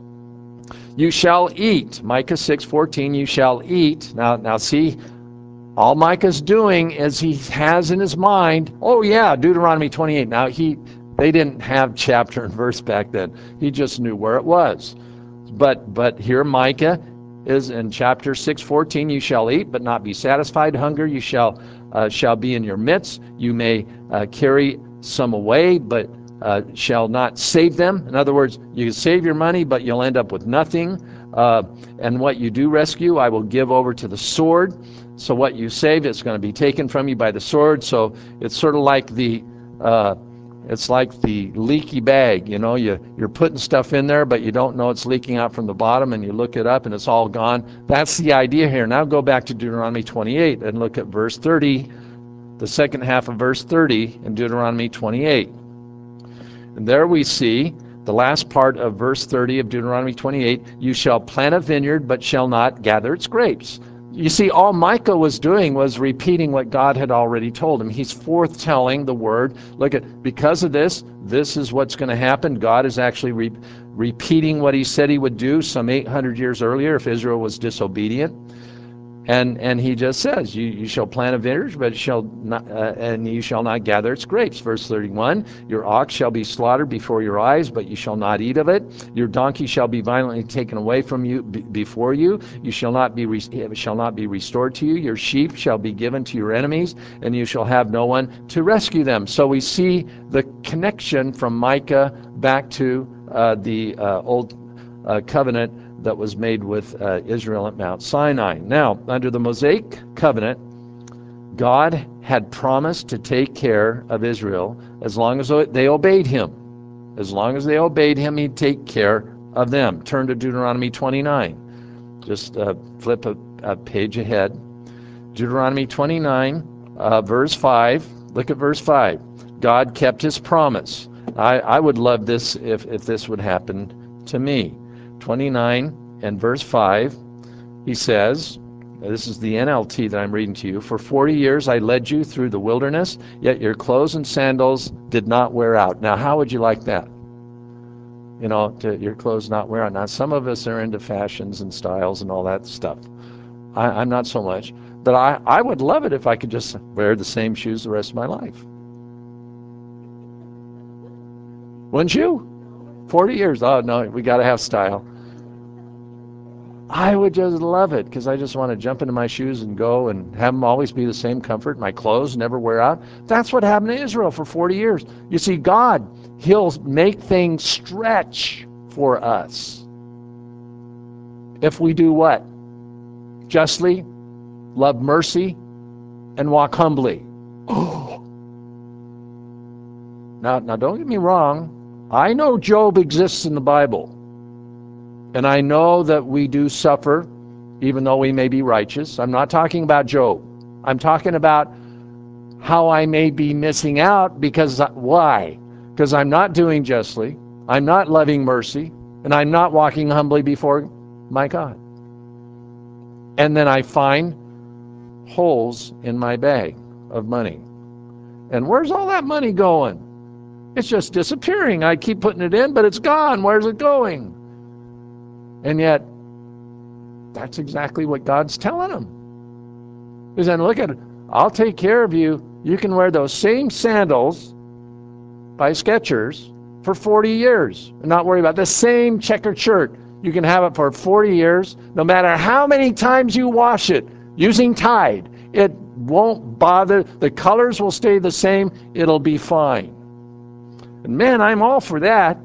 A: You shall eat, Micah six fourteen, you shall eat. Now, now see, all Micah's doing is he has in his mind, oh yeah, Deuteronomy twenty-eight. Now he, they didn't have chapter and verse back then. He just knew where it was. But but here Micah is in chapter six fourteen, you shall eat but not be satisfied. Hunger you shall uh, shall be in your midst. You may uh, carry some away, but uh, shall not save them. In other words, you can save your money, but you'll end up with nothing. Uh, and what you do rescue, I will give over to the sword. So what you save, it's going to be taken from you by the sword. So it's sort of like the uh, it's like the leaky bag. You know, you you're putting stuff in there, but you don't know it's leaking out from the bottom, and you look it up, and it's all gone. That's the idea here. Now go back to Deuteronomy twenty-eight and look at verse thirty, the second half of verse thirty in Deuteronomy twenty-eight. And there we see the last part of verse thirty of Deuteronomy twenty-eight, you shall plant a vineyard, but shall not gather its grapes. You see, all Micah was doing was repeating what God had already told him. He's forthtelling the word. Look at, because of this, this is what's going to happen. God is actually re- repeating what he said he would do some eight hundred years earlier if Israel was disobedient. And and he just says, you, you shall plant a vineyard, but shall not, uh, and you shall not gather its grapes. Verse thirty-one, your ox shall be slaughtered before your eyes, but you shall not eat of it. Your donkey shall be violently taken away from you b- before you. You shall not be re- shall not be restored to you. Your sheep shall be given to your enemies, and you shall have no one to rescue them. So we see the connection from Micah back to uh, the uh, old uh, covenant that was made with uh, Israel at Mount Sinai. Now, under the Mosaic covenant, God had promised to take care of Israel as long as they obeyed him. As long as they obeyed him, he'd take care of them. Turn to Deuteronomy twenty-nine. Just uh, flip a, a page ahead. Deuteronomy twenty-nine, uh, verse five. Look at verse five. God kept his promise. I, I would love this if, if this would happen to me. twenty-nine and verse five, he says, this is the N L T that I'm reading to you, for forty years I led you through the wilderness, yet your clothes and sandals did not wear out. Now, how would you like that? You know, to your clothes not wear out. Now, some of us are into fashions and styles and all that stuff. I, I'm not so much. But I, I would love it if I could just wear the same shoes the rest of my life. Wouldn't you? forty years. Oh, no, we got to have style. I would just love it because I just want to jump into my shoes and go and have them always be the same comfort. My clothes never wear out. That's what happened to Israel for forty years. You see, God, he'll make things stretch for us if we do what? Justly, love mercy, and walk humbly. Oh. Now, now, don't get me wrong. I know Job exists in the Bible. And I know that we do suffer, even though we may be righteous. I'm not talking about Job. I'm talking about how I may be missing out because, why? Because I'm not doing justly, I'm not loving mercy, and I'm not walking humbly before my God. And then I find holes in my bag of money. And where's all that money going? It's just disappearing. I keep putting it in, but it's gone. Where's it going? And yet, that's exactly what God's telling them. He said, look at it. I'll take care of you. You can wear those same sandals by Skechers for forty years and not worry about the same checkered shirt. You can have it for forty years. No matter how many times you wash it using Tide, it won't bother. The colors will stay the same. It'll be fine. And man, I'm all for that.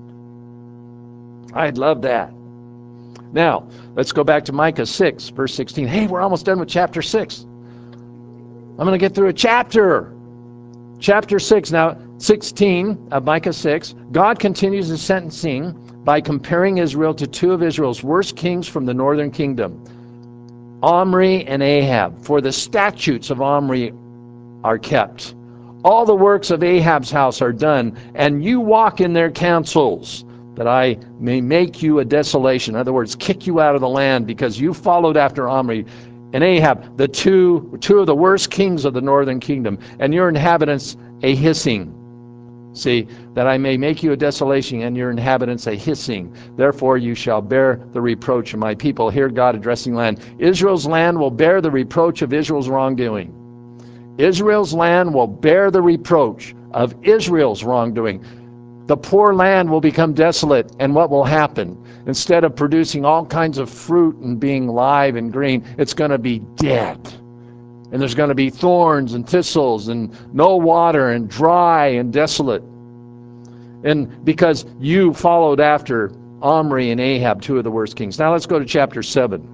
A: I'd love that. Now, let's go back to Micah six, verse sixteen. Hey, we're almost done with chapter six. I'm going to get through a chapter. Chapter six, now sixteen of Micah six. God continues his sentencing by comparing Israel to two of Israel's worst kings from the northern kingdom, Omri and Ahab. For the statutes of Omri are kept. All the works of Ahab's house are done, and you walk in their counsels. that I may make you a desolation. In other words, kick you out of the land because you followed after Omri and Ahab, the two, two of the worst kings of the northern kingdom, and your inhabitants a hissing. See, that I may make you a desolation and your inhabitants a hissing. Therefore you shall bear the reproach of my people. Here God addressing land. Israel's land will bear the reproach of Israel's wrongdoing. Israel's land will bear the reproach of Israel's wrongdoing. The poor land will become desolate, and what will happen? Instead of producing all kinds of fruit and being live and green, it's going to be dead. And there's going to be thorns and thistles and no water and dry and desolate. And because you followed after Omri and Ahab, two of the worst kings. Now let's go to chapter seven.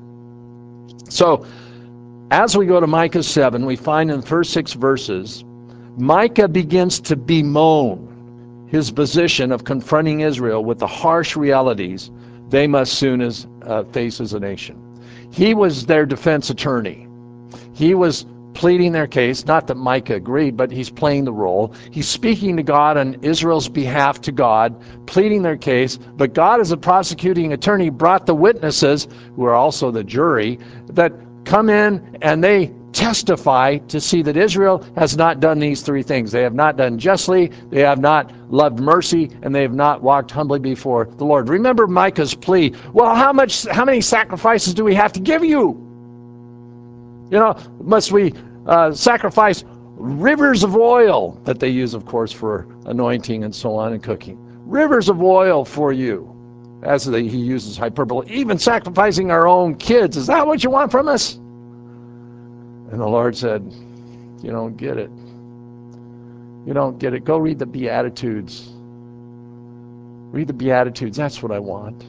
A: So as we go to Micah seven, we find in the first six verses, Micah begins to bemoan his position of confronting Israel with the harsh realities they must soon as, uh, face as a nation. He was their defense attorney. He was pleading their case, not that Micah agreed, but he's playing the role. He's speaking to God on Israel's behalf to God, pleading their case, but God as a prosecuting attorney brought the witnesses, who are also the jury, that come in and they testify to see that Israel has not done these three things. They have not done justly, they have not loved mercy, and they have not walked humbly before the Lord. Remember Micah's plea, well, how much, how many sacrifices do we have to give you? You know, must we uh, sacrifice rivers of oil that they use, of course, for anointing and so on and cooking. Rivers of oil for you. As the, he uses hyperbole, even sacrificing our own kids. Is that what you want from us? And the Lord said, you don't get it. You don't get it. Go read the Beatitudes. Read the Beatitudes. That's what I want.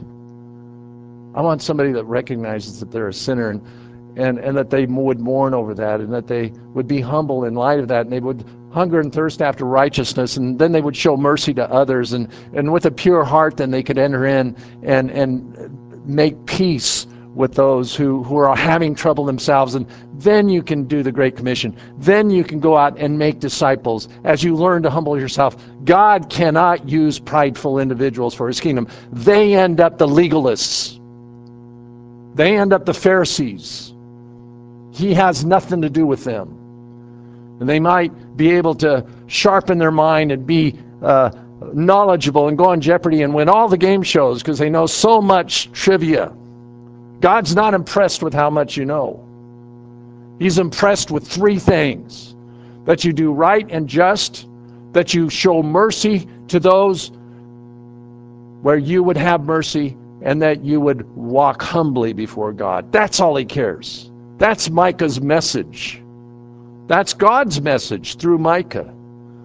A: I want somebody that recognizes that they're a sinner and, and, and that they would mourn over that and that they would be humble in light of that and they would hunger and thirst after righteousness, and then they would show mercy to others, and, and with a pure heart then they could enter in and, and make peace with those who, who are having trouble themselves, and then you can do the Great Commission. Then you can go out and make disciples as you learn to humble yourself. God cannot use prideful individuals for his kingdom. They end up the legalists. They end up the Pharisees. He has nothing to do with them. And they might be able to sharpen their mind and be uh, knowledgeable and go on Jeopardy and win all the game shows because they know so much trivia. God's not impressed with how much you know. He's impressed with three things: that you do right and just, that you show mercy to those where you would have mercy, and that you would walk humbly before God. That's all he cares. That's Micah's message. That's God's message through Micah.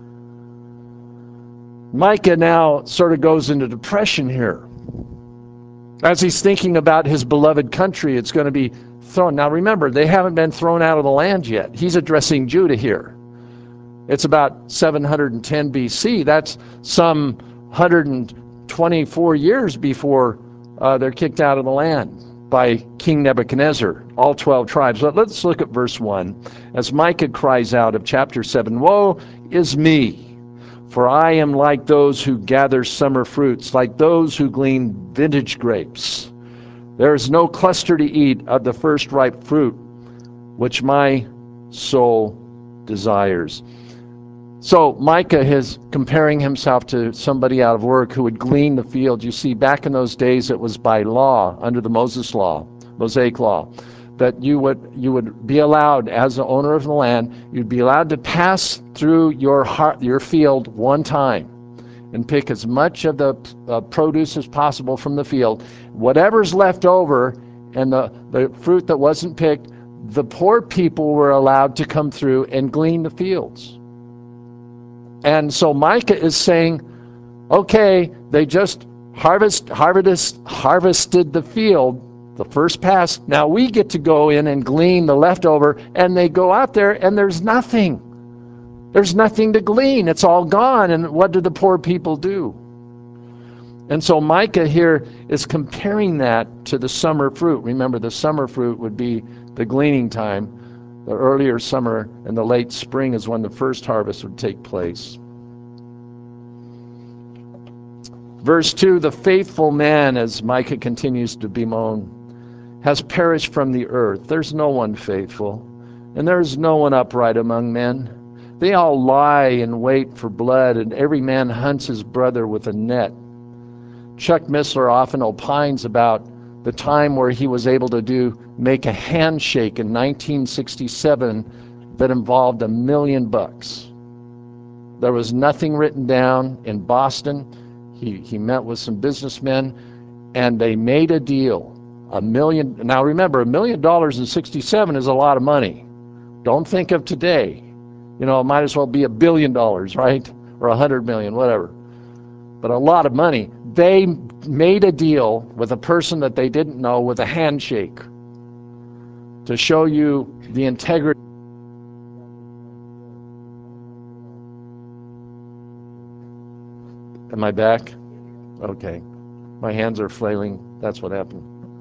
A: Micah now sort of goes into depression here. As he's thinking about his beloved country, it's going to be thrown. Now remember, they haven't been thrown out of the land yet. He's addressing Judah here. It's about seven hundred ten B C. That's some one hundred twenty-four years before uh, they're kicked out of the land by King Nebuchadnezzar, all twelve tribes. But let's look at verse one. As Micah cries out of chapter seven, "Woe is me! For I am like those who gather summer fruits, like those who glean vintage grapes. There is no cluster to eat of the first ripe fruit, which my soul desires." So Micah is comparing himself to somebody out of work who would glean the field. You see, back in those days it was by law, under the Moses law, Mosaic law, that you would you would be allowed, as the owner of the land, you'd be allowed to pass through your heart, your field one time and pick as much of the uh, produce as possible from the field. Whatever's left over and the, the fruit that wasn't picked, the poor people were allowed to come through and glean the fields. And so Micah is saying, okay, they just harvest, harvest, harvested the field, the first pass. Now we get to go in and glean the leftover, and they go out there and there's nothing. There's nothing to glean. It's all gone. And what do the poor people do? And so Micah here is comparing that to the summer fruit. Remember, the summer fruit would be the gleaning time. The earlier summer and the late spring is when the first harvest would take place. Verse two, the faithful man, as Micah continues to bemoan, has perished from the earth. There's no one faithful, and there's no one upright among men. They all lie in wait for blood, and every man hunts his brother with a net. Chuck Missler often opines about the time where he was able to do make a handshake in nineteen sixty-seven that involved a million bucks. There was nothing written down in Boston. He, he met with some businessmen, and they made a deal. A million, now remember, a million dollars in sixty-seven is a lot of money. Don't think of today. You know, it might as well be a billion dollars, right? Or a hundred million, whatever. But a lot of money. They made a deal with a person that they didn't know with a handshake to show you the integrity. Am I back? Okay. My hands are flailing. That's what happened.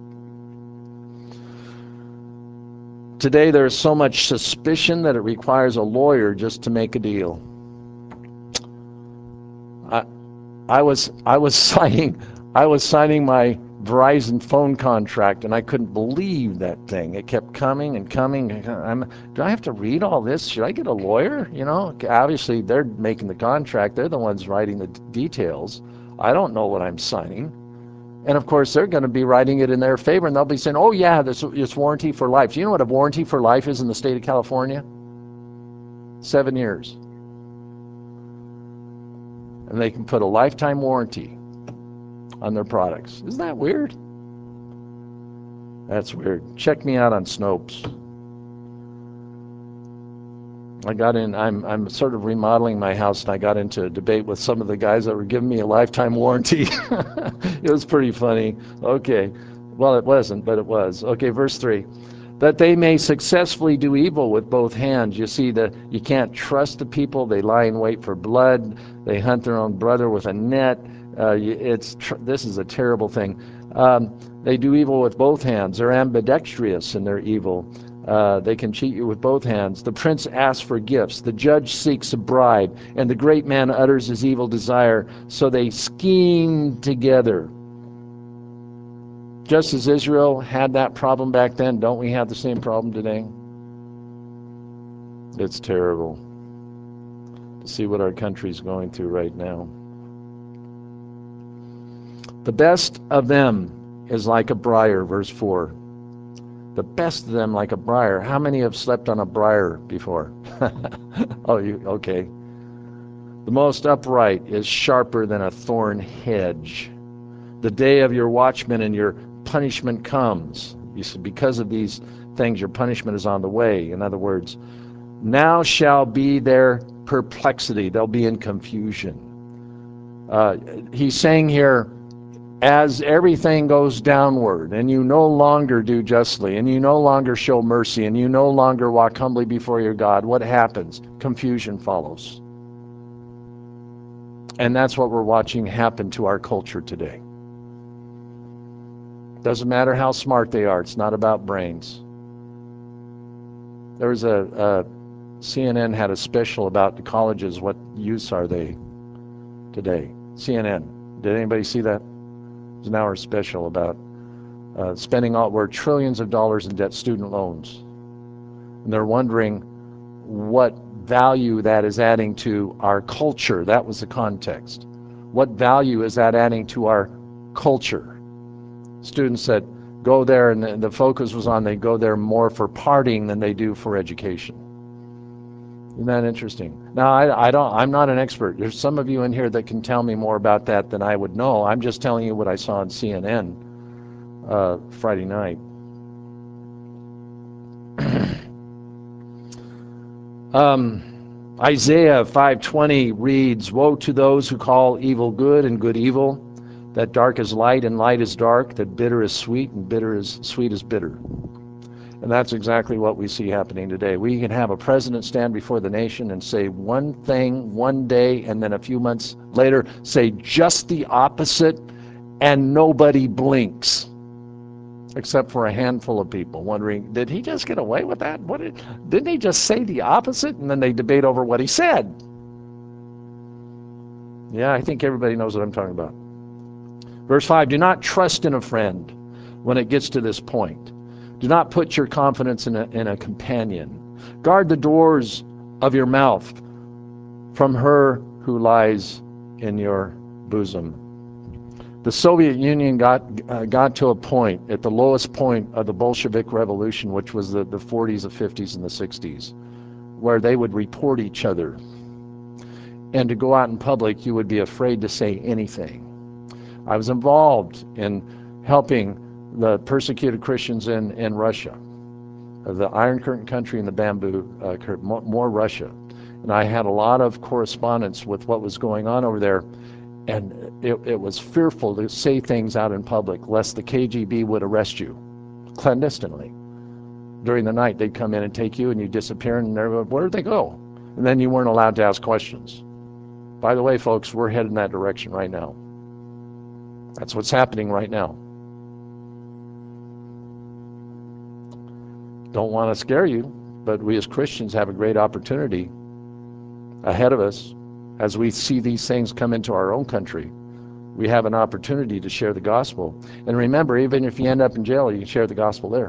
A: Today there's so much suspicion that it requires a lawyer just to make a deal. I, I was I was signing I was signing my Verizon phone contract, and I couldn't believe that thing. It kept coming and coming. I'm, do I have to read all this? Should I get a lawyer? You know, obviously they're making the contract. They're the ones writing the d- details. I don't know what I'm signing. And of course, they're going to be writing it in their favor, and they'll be saying, oh yeah, this it's warranty for life. Do you know what a warranty for life is in the state of California? Seven years. And they can put a lifetime warranty on their products. Isn't that weird? That's weird. Check me out on Snopes. I got in, I'm I'm sort of remodeling my house, and I got into a debate with some of the guys that were giving me a lifetime warranty. It was pretty funny. Okay. Well, it wasn't, but it was. Okay, verse three. That they may successfully do evil with both hands. You see, that you can't trust the people. They lie in wait for blood. They hunt their own brother with a net. Uh, it's tr- this is a terrible thing. Um, they do evil with both hands. They're ambidextrous in their evil. Uh, they can cheat you with both hands. The prince asks for gifts. The judge seeks a bribe. And the great man utters his evil desire. So they scheme together. Just as Israel had that problem back then, don't we have the same problem today? It's terrible to see what our country's going through right now. The best of them is like a briar, verse four. The best of them like a briar. How many have slept on a briar before? Oh, you okay. The most upright is sharper than a thorn hedge. The day of your watchman and your punishment comes. You see, because of these things, your punishment is on the way. In other words, now shall be their perplexity. They'll be in confusion. Uh, he's saying here, as everything goes downward, and you no longer do justly, and you no longer show mercy, and you no longer walk humbly before your God, what happens? Confusion follows. And that's what we're watching happen to our culture today. Doesn't matter how smart they are. It's not about brains. There was a, a C N N had a special about the colleges. What use are they today? C N N. Did anybody see that? There's an hour special about uh, spending all, we're trillions of dollars in debt, student loans. And they're wondering what value that is adding to our culture. That was the context. What value is that adding to our culture? Students said, go there, and the, the focus was on they go there more for partying than they do for education. Isn't that interesting? Now, I, I don't, I'm not an expert. There's some of you in here that can tell me more about that than I would know. I'm just telling you what I saw on C N N uh, Friday night. um, Isaiah five twenty reads, woe to those who call evil good and good evil, that dark is light and light is dark, that bitter is sweet and bitter is sweet is bitter. And that's exactly what we see happening today. We can have a president stand before the nation and say one thing one day, and then a few months later say just the opposite, and nobody blinks, except for a handful of people wondering, did he just get away with that? What did, didn't he just say the opposite? And then they debate over what he said. Yeah, I think everybody knows what I'm talking about. Verse five, do not trust in a friend when it gets to this point. Do not put your confidence in a, in a companion. Guard the doors of your mouth from her who lies in your bosom. The Soviet Union got uh, got to a point, at the lowest point of the Bolshevik Revolution, which was the, the forties, the fifties, and the sixties, where they would report each other. And to go out in public, you would be afraid to say anything. I was involved in helping the persecuted Christians in, in Russia, the Iron Curtain country and the Bamboo, uh, more, more Russia. And I had a lot of correspondence with what was going on over there. And it, it was fearful to say things out in public, lest the K G B would arrest you clandestinely. During the night, they'd come in and take you, and you disappear, and everyone, where did they go? And then you weren't allowed to ask questions. By the way, folks, we're heading that direction right now. That's what's happening right now. Don't want to scare you, but we as Christians have a great opportunity ahead of us. As we see these things come into our own country, we have an opportunity to share the gospel. And remember, even if you end up in jail, you can share the gospel there.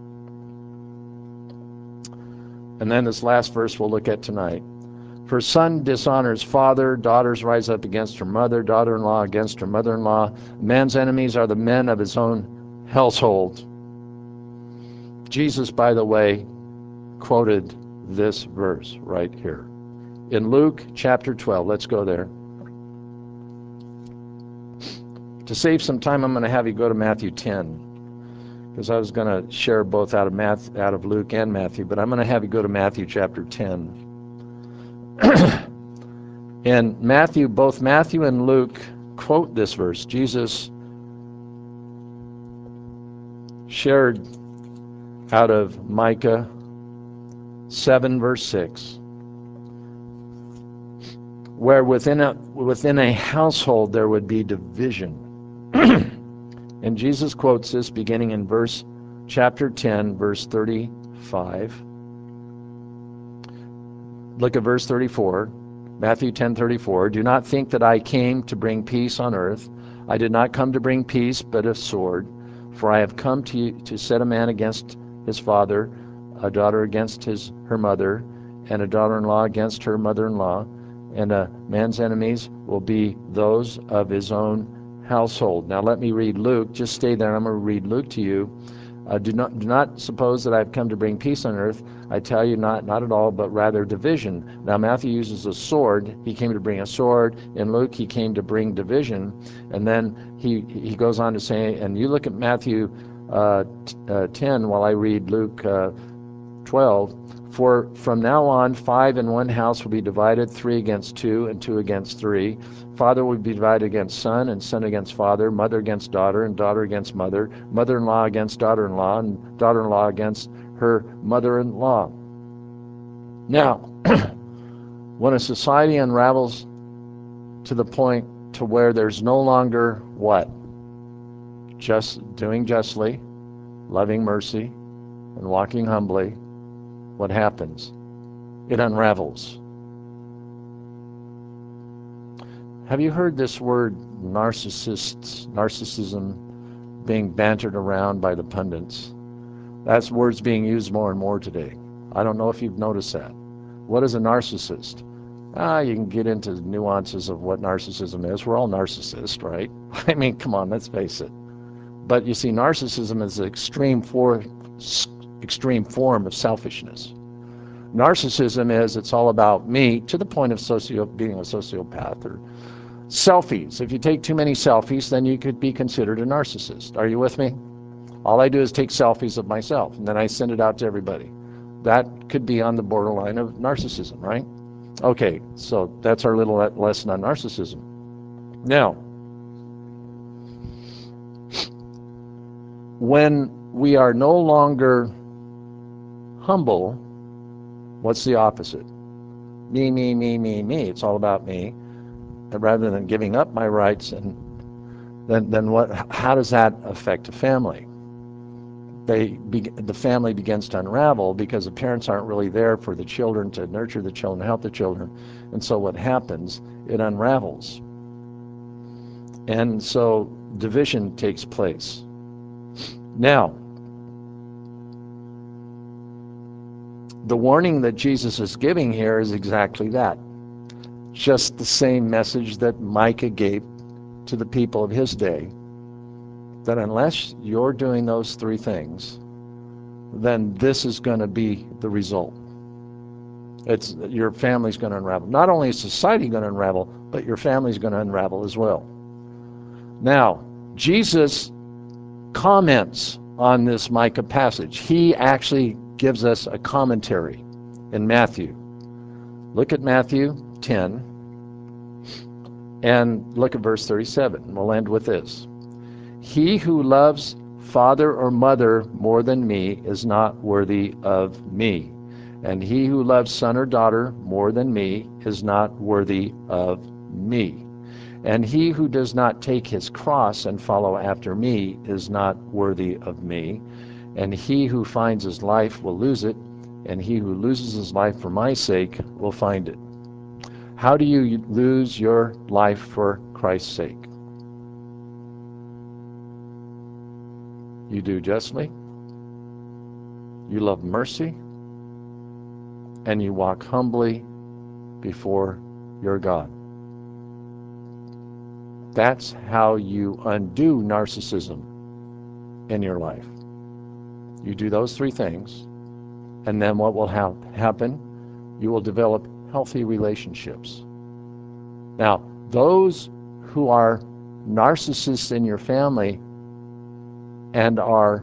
A: And then this last verse we'll look at tonight. For son dishonors father, daughters rise up against her mother, daughter-in-law against her mother-in-law. Man's enemies are the men of his own household. Jesus, by the way, quoted this verse right here. In Luke chapter twelve, let's go there. To save some time, I'm going to have you go to Matthew ten, because I was going to share both out of Math, out of Luke and Matthew, but I'm going to have you go to Matthew chapter ten. And Matthew, both Matthew and Luke quote this verse. Jesus shared out of Micah seven, verse six. Where within a within a household there would be division. And Jesus quotes this beginning in verse chapter ten, verse thirty-five. Look at verse thirty-four. Matthew ten thirty-four. Do not think that I came to bring peace on earth. I did not come to bring peace, but a sword. For I have come to you to set a man against his father, a daughter against his her mother, and a daughter-in-law against her mother-in-law. And a man's enemies will be those of his own household. Now let me read Luke. Just stay there. I'm going to read Luke to you. Uh, do not do not suppose that I've come to bring peace on earth. I tell you, not not at all, but rather division. Now Matthew uses a sword. He came to bring a sword. In Luke, he came to bring division. And then he he goes on to say, and you look at Matthew uh, uh, ten while I read Luke uh, twelve. For from now on, five in one house will be divided, three against two, and two against three. Father will be divided against son, and son against father, mother against daughter, and daughter against mother, mother-in-law against daughter-in-law, and daughter-in-law against her mother-in-law. Now, when a society unravels to the point to where there's no longer what? Just doing justly, loving mercy, and walking humbly, what happens? It unravels. Have you heard this word narcissists, narcissism being bantered around by the pundits? That word's being used more and more today. I don't know if you've noticed that. What is a narcissist? Ah, you can get into nuances of what narcissism is. We're all narcissists, right? I mean, come on, let's face it. But you see, narcissism is an extreme for extreme form of selfishness. Narcissism is, it's all about me, to the point of socio being a sociopath. Or selfies. If you take too many selfies, then you could be considered a narcissist. Are you with me? All I do is take selfies of myself, and then I send it out to everybody. That could be on the borderline of narcissism, right? Okay, so that's our little lesson on narcissism. Now, when we are no longer humble, what's the opposite? Me, me, me, me, me. It's all about me. And rather than giving up my rights, and then then what? How does that affect a family? They be, the family begins to unravel because the parents aren't really there for the children to nurture the children, help the children, and so what happens? It unravels. And so division takes place. Now, the warning that Jesus is giving here is exactly that. Just the same message that Micah gave to the people of his day, that unless you're doing those three things, then this is going to be the result. It's your family's going to unravel. Not only is society going to unravel, but your family's going to unravel as well. Now, Jesus comments on this Micah passage. He actually gives us a commentary in Matthew. Look at Matthew ten and look at verse thirty-seven. We'll end with this. He who loves father or mother more than me is not worthy of me. And he who loves son or daughter more than me is not worthy of me. And he who does not take his cross and follow after me is not worthy of me. And he who finds his life will lose it, and he who loses his life for my sake will find it. How do you lose your life for Christ's sake? You do justly, you love mercy, and you walk humbly before your God. That's how you undo narcissism in your life. You do those three things, and then what will ha- happen? You will develop healthy relationships. Now, those who are narcissists in your family and are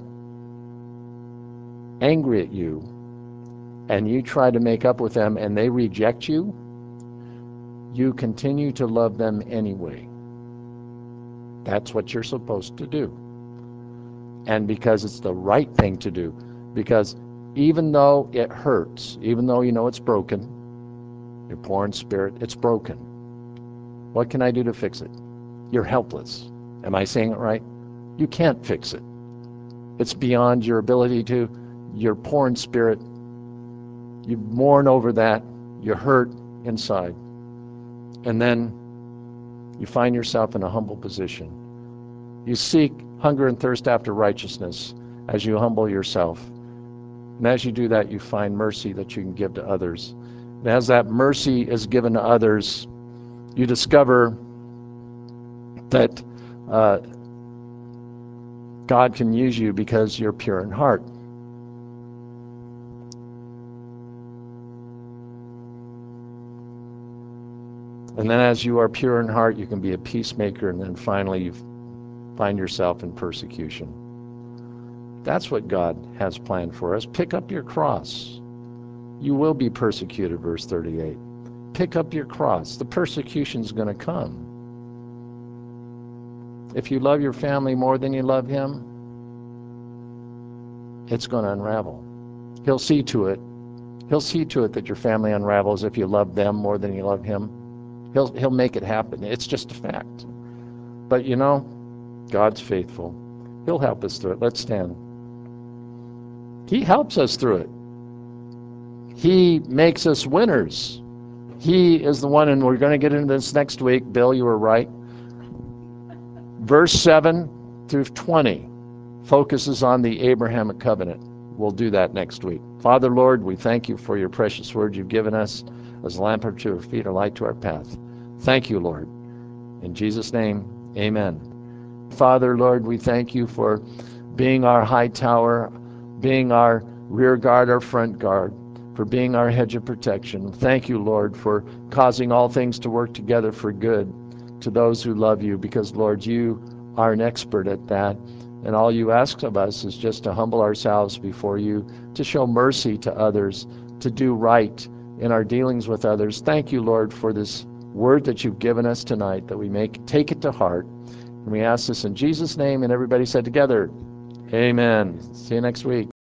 A: angry at you, and you try to make up with them and they reject you, you continue to love them anyway. That's what you're supposed to do. And because it's the right thing to do, because even though it hurts, even though you know it's broken, your poor in spirit, it's broken. What can I do to fix it? You're helpless. Am I saying it right? You can't fix it. It's beyond your ability to. You're poor in spirit. You mourn over that. You hurt inside. And then you find yourself in a humble position. You seek hunger and thirst after righteousness as you humble yourself. And as you do that, you find mercy that you can give to others. And as that mercy is given to others, you discover that uh, God can use you because you're pure in heart. And then as you are pure in heart, you can be a peacemaker, and then finally you find yourself in persecution. That's what God has planned for us. Pick up your cross. You will be persecuted, verse thirty-eight. Pick up your cross. The persecution's going to come. If you love your family more than you love him, it's going to unravel. He'll see to it. He'll see to it that your family unravels if you love them more than you love him. He'll, he'll make it happen. It's just a fact. But you know, God's faithful. He'll help us through it. Let's stand. He helps us through it. He makes us winners. He is the one, and we're going to get into this next week. Bill, you were right. Verse seven through twenty focuses on the Abrahamic covenant. We'll do that next week. Father, Lord, we thank you for your precious word you've given us as a lamp unto our feet, a light to our path. Thank you, Lord. In Jesus' name, amen. Father, Lord, we thank you for being our high tower, being our rear guard, our front guard, for being our hedge of protection. Thank you, Lord, for causing all things to work together for good to those who love you, because, Lord, you are an expert at that. And all you ask of us is just to humble ourselves before you, to show mercy to others, to do right in our dealings with others. Thank you, Lord, for this word that you've given us tonight, that we may take it to heart. And we ask this in Jesus' name, and everybody said together, amen. See you next week.